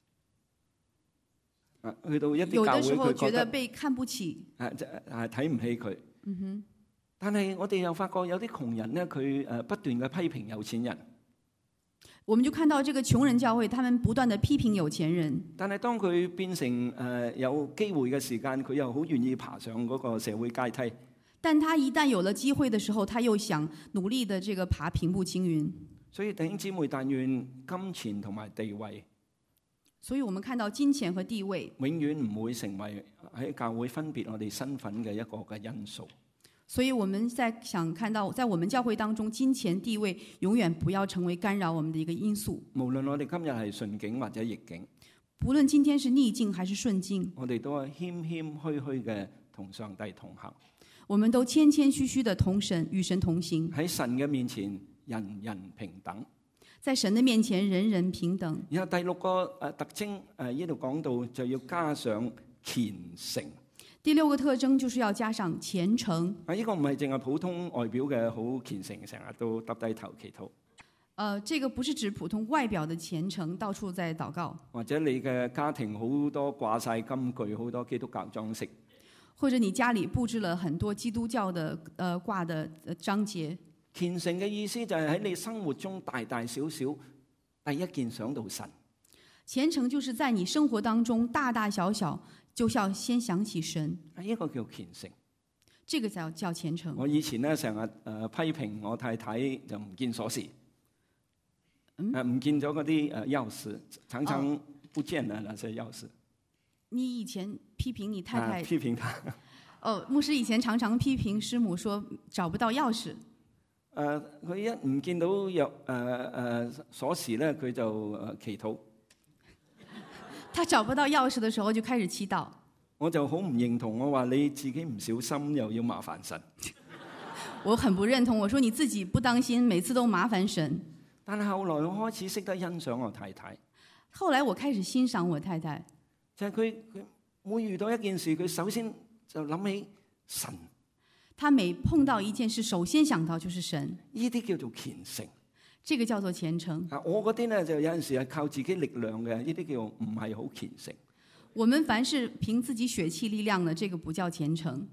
去到一啲教會， 有的時候覺得被看不起， 睇唔起佢。但係我哋又發覺有啲窮人咧，佢不斷嘅批評有錢人。 我們就看到這個窮人教會，他們不斷地批評有錢人。 但係當佢變成有機會嘅時間，佢又好願意爬上嗰個社會階梯。 但他一旦有了機會的時候，他又想努力的這個爬平步青雲。 所以弟兄姊妹，但願金錢同埋地位， 所以我們看到金錢和地位永遠唔會成為喺教會分別我哋身份嘅一個嘅因素。 所以我們想看到，在我們教會當中，金錢地位永遠不要成為干擾我們的一個因素。 無論我哋今日係順境或者逆境， 無論今天是逆境還是順境， 我哋都係謙謙虛虛嘅同上帝同行。 我們都謙謙虛虛的與神同行。 喺神嘅面前，人人平等。 在神的面前，人人平等。 然後第六個特徵呢度講到就要加上虔誠。 第六個特徵就是要加上虔誠。 呢個唔係淨係普通外表嘅好虔誠，成日都耷低頭祈禱。 這個不是指普通外表的虔誠，到處在禱告。 或者你嘅家庭好多掛晒金句，好多基督教裝飾。 或者你家裡佈置了很多基督教的掛的章節。 虔誠嘅意思就係喺你生活中大大小小，第一件想到神。 虔誠就是在你生活當中大大小小，就要先想起神。 呢個叫虔誠。 這個叫虔誠。 我以前咧成日批評我太太就唔見鎖匙，唔見咗嗰啲鑰匙，常常不見了那些鑰匙。 你以前批評你太太？ 批評他。 牧師以前常常批評師母說找不到鑰匙。 佢一唔見到鎖匙咧，佢就祈禱。 他找不到鑰匙的時候就開始祈禱。 我就好唔認同，我話你自己唔小心又要麻煩神。 我很不認同，我說你自己不當心，每次都麻煩神。 但係後來我開始識得欣賞我太太。 後來我開始欣賞我太太。 就係佢每遇到一件事，佢首先就諗起神。 他每碰到一件事，首先想到就是神。 呢啲叫做虔誠。 這個叫做虔誠。 我嗰啲咧就有陣時係靠自己力量嘅，呢啲叫唔係好虔誠。 我們凡是憑自己血氣力量的，這個不叫虔誠。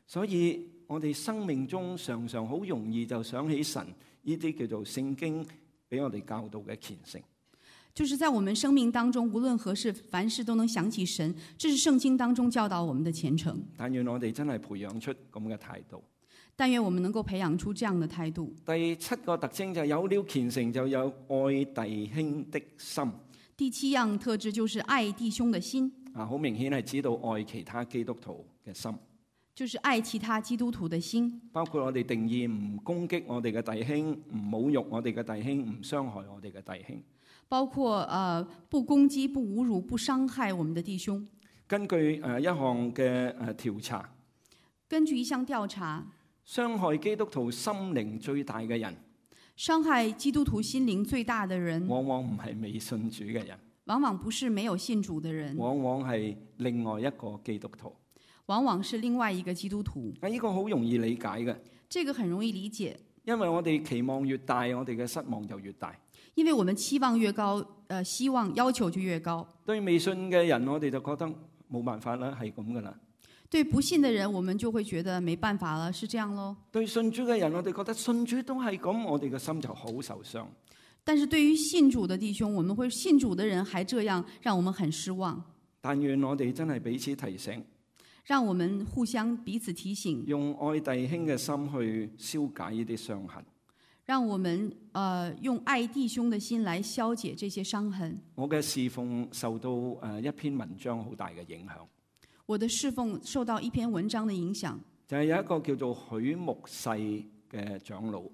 所以我哋生命中常常好容易就想起神呢啲叫做聖經俾我哋教導嘅虔誠。 就是在我們生命當中，無論何事，凡事都能想起神，這是聖經當中教導我們的虔誠。 但願我哋真係培養出咁嘅態度。 但願我們能夠培養出這樣的態度。 第7個特徵就係有了虔誠，就有愛弟兄的心。 第7樣特質就是愛弟兄的心。 好明顯係指到愛其他基督徒嘅心。 就是愛其他基督徒的心， 包括我哋定義唔攻擊我哋嘅弟兄，唔侮辱我哋嘅弟兄，唔傷害我哋嘅弟兄。 包括不攻擊、不侮辱、不傷害我們的弟兄。 根據一項嘅調查， 根據一項調查， 傷害基督徒心靈最大嘅人， 傷害基督徒心靈最大的人， 往往唔係未信主嘅人， 往往不是沒有信主的人， 往往係另外一個基督徒。 往往是另外一個基督徒。 呢個好容易理解嘅。 這個很容易理解， 因為我哋期望越大，我哋嘅失望就越大。 因為我們期望越高，希望要求就越高。 對未信嘅人，我哋就覺得冇辦法啦，係咁噶啦。 對不信的人，我們就會覺得沒辦法了，是這樣咯。 對信主嘅人，我哋覺得信主都係咁，我哋嘅心就好受傷。 但是對於信主的弟兄，我們會信主的人還這樣，讓我們很失望。 但願我哋真係彼此提醒， 讓我們互相彼此提醒， 用愛弟兄嘅心去消解呢啲傷痕。 讓我們用愛弟兄的心來消解這些傷痕。 我嘅侍奉受到一篇文章好大嘅影響。 我的侍奉受到一篇文章的影響， 就係有一個叫做許牧世嘅長老，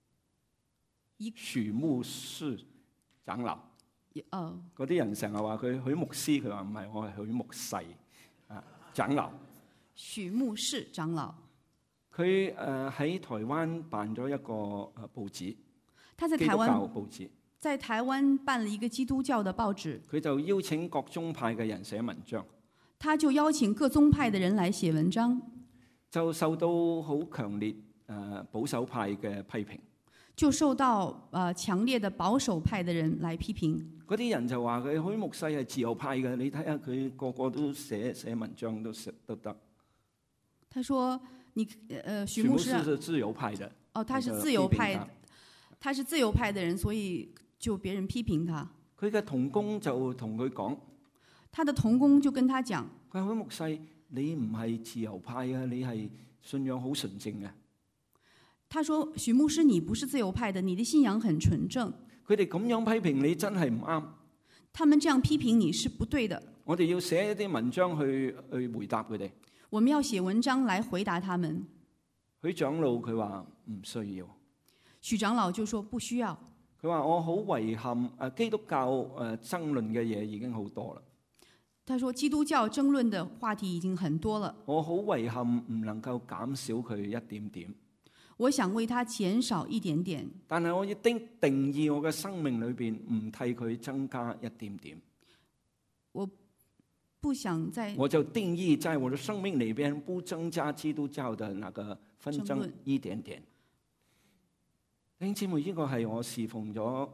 許牧師長老。嗰啲人成日話佢許牧師，佢話唔係，我係許牧世長老。 許牧師長老， 佢喺台灣辦咗一個報紙， 他在台灣基督教報紙， 在台灣辦了一個基督教的報紙。 佢就邀請各宗派嘅人寫文章。 他就邀請各宗派的人來寫文章， 就受到好強烈保守派嘅批評。 就受到強烈的保守派的人來批評。 嗰啲人就話佢許牧世係自由派嘅，你睇下佢個個都寫文章都得。 他說：你許牧師是自由派的。 哦，他是自由派，他是自由派的人，所以就別人批評他。 佢嘅同工就同佢講。 他的同工就跟他講： 佢話許牧世，你唔係自由派啊，你係信仰好純正嘅。 他說：許牧師，你不是自由派的，你的信仰很純正。 佢哋咁樣批評你真係唔啱。 他們這樣批評你是不對的。 我哋要寫一啲文章去回答佢哋。 我們要寫文章來回答他們。 許長老佢話唔需要。 許長老就說不需要。 佢話我好遺憾基督教爭論嘅嘢已經好多啦。 他說基督教爭論的話題已經很多了。 我好遺憾唔能夠減少佢一點點。 我想為他減少一點點。但係我要定義我嘅生命裏邊唔替佢增加一點點。 我不想在。 我就定義在我的生命裏邊不增加基督教的那個紛爭一點點。弟兄姊妹，呢個係我侍奉咗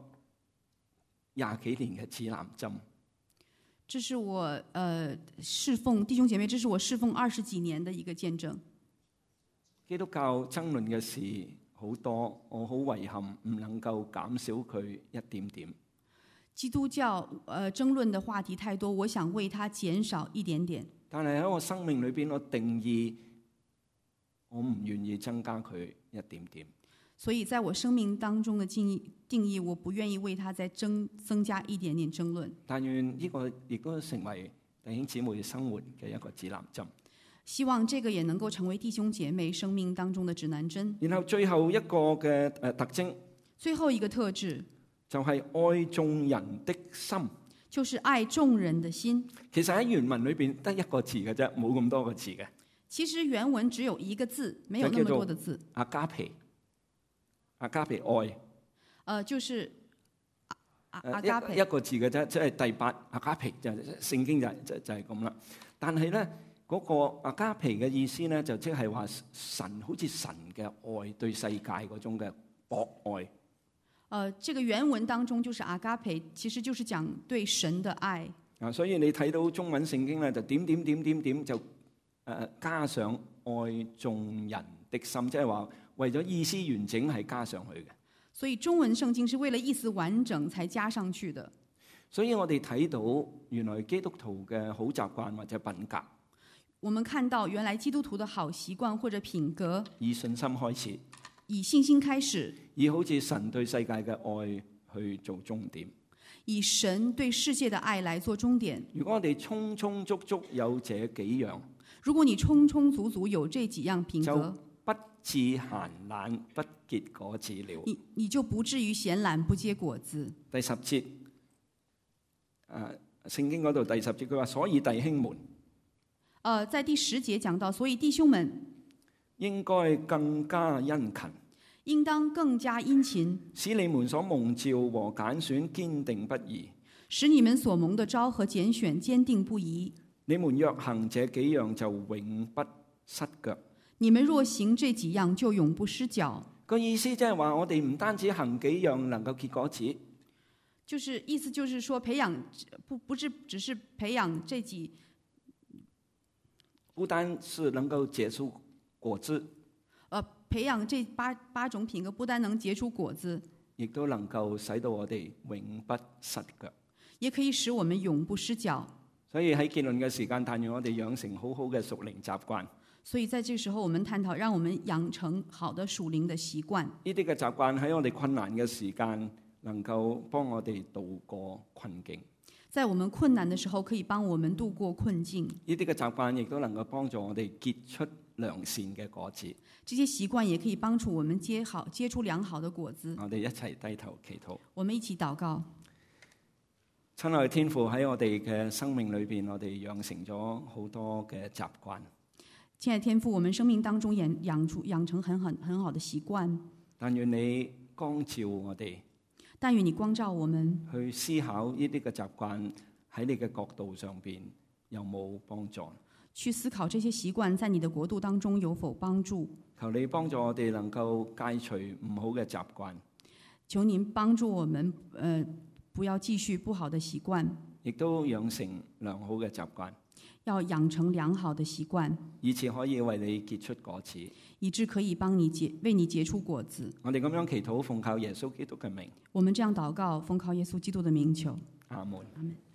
20幾年嘅指南針。 這是我侍奉弟兄姐妹，這是我侍奉20幾年的一個見證。 基督教爭論嘅事好多，我好遺憾唔能夠減少佢一點點。 基督教爭論的話題太多，我想為它減少一點點。 但係喺我生命裏邊，我定義我唔願意增加佢一點點。 所以在我生命當中的定義，我不願意為他再增加一點點爭論。 但願呢個亦都成為弟兄姊妹生活嘅一個指南針。 希望這個也能夠成為弟兄姐妹生命當中的指南針。 然後最後一個嘅特徵， 最後一個特質就係愛眾人的心， 就是愛眾人的心。 其實喺原文裏邊得一個字嘅啫，冇咁多個字嘅。 其實原文只有一個字，沒有那麼多的字。 阿加皮。阿加皮愛， 就是阿加皮一個字嘅啫，即係第8阿加皮就聖經就係咁啦。但係咧嗰個阿加皮嘅意思咧，就即係話神好似神嘅愛對世界嗰種嘅博愛。 這個原文當中就是阿加皮，其實就是講對神的愛。 所以你睇到中文聖經咧，就點就加上愛眾人的心，即係話為咗意思完整係加上去嘅。 所以中文聖經是為了意思完整才加上去的。 所以我哋睇到原來基督徒嘅好習慣或者品格， 我們看到原來基督徒的好習慣或者品格， 以信心開始， 以信心開始， 以好似神對世界嘅愛去做終點。 以神對世界的愛來做終點。 如果我哋充充足足有這幾樣， 如果你充充足足有這幾樣品格， 就不至閒懶不結果子了。 你就不至於閒懶不結果子。 第10節，聖經嗰度第10節佢話：所以弟兄們， 在第10節講到，所以弟兄們應該更加殷勤， 應當更加殷勤， 使你們所蒙召和揀選堅定不移。 使你們所蒙的召和揀選堅定不移。 你們若行這幾樣，就永不失腳。 你們若行這幾樣，就永不失腳。 個意思即係話，我哋唔單止行幾樣能夠結果子， 意思就是說培養不是只是培養這幾， 不單是能夠結出果子， 培養這八種品格，不單能結出果子， 亦都能夠使到我哋永不失腳， 也可以使我們永不失腳。 所以喺結論嘅時間，但願我哋養成好好嘅屬靈習慣。 所以在這個時候，我們探討，讓我們養成好的屬靈的習慣。 呢啲嘅習慣喺我哋困難嘅時間，能夠幫我哋渡過困境。 在我們困難的時候，可以幫我們度過困境。 呢啲嘅習慣亦都能夠幫助我哋結出良善嘅果子。 這些習慣也可以幫助我們結出良好的果子。 我哋一齊低頭祈禱。 我們一起禱告。 親愛嘅天父，喺我哋嘅生命裏邊，我哋養成咗好多嘅習慣。 親愛的天父，我們生命當中養成很好的習慣。 但願你光照我哋， 但願你光照我們去思考呢啲嘅習慣喺你嘅角度上邊有冇幫助？ 去思考這些習慣在你的國度當中有否幫助？ 求你幫助我哋能夠戒除唔好嘅習慣。 求您幫助我們，不要繼續不好的習慣， 亦都養成良好嘅習慣。 要養成良好的習慣， 以此可以為你結出果子， 以致可以幫你為你結出果子。 我哋咁樣祈禱，奉靠耶穌基督嘅名。 我們這樣禱告，奉靠耶穌基督的名求。 阿門。 阿門。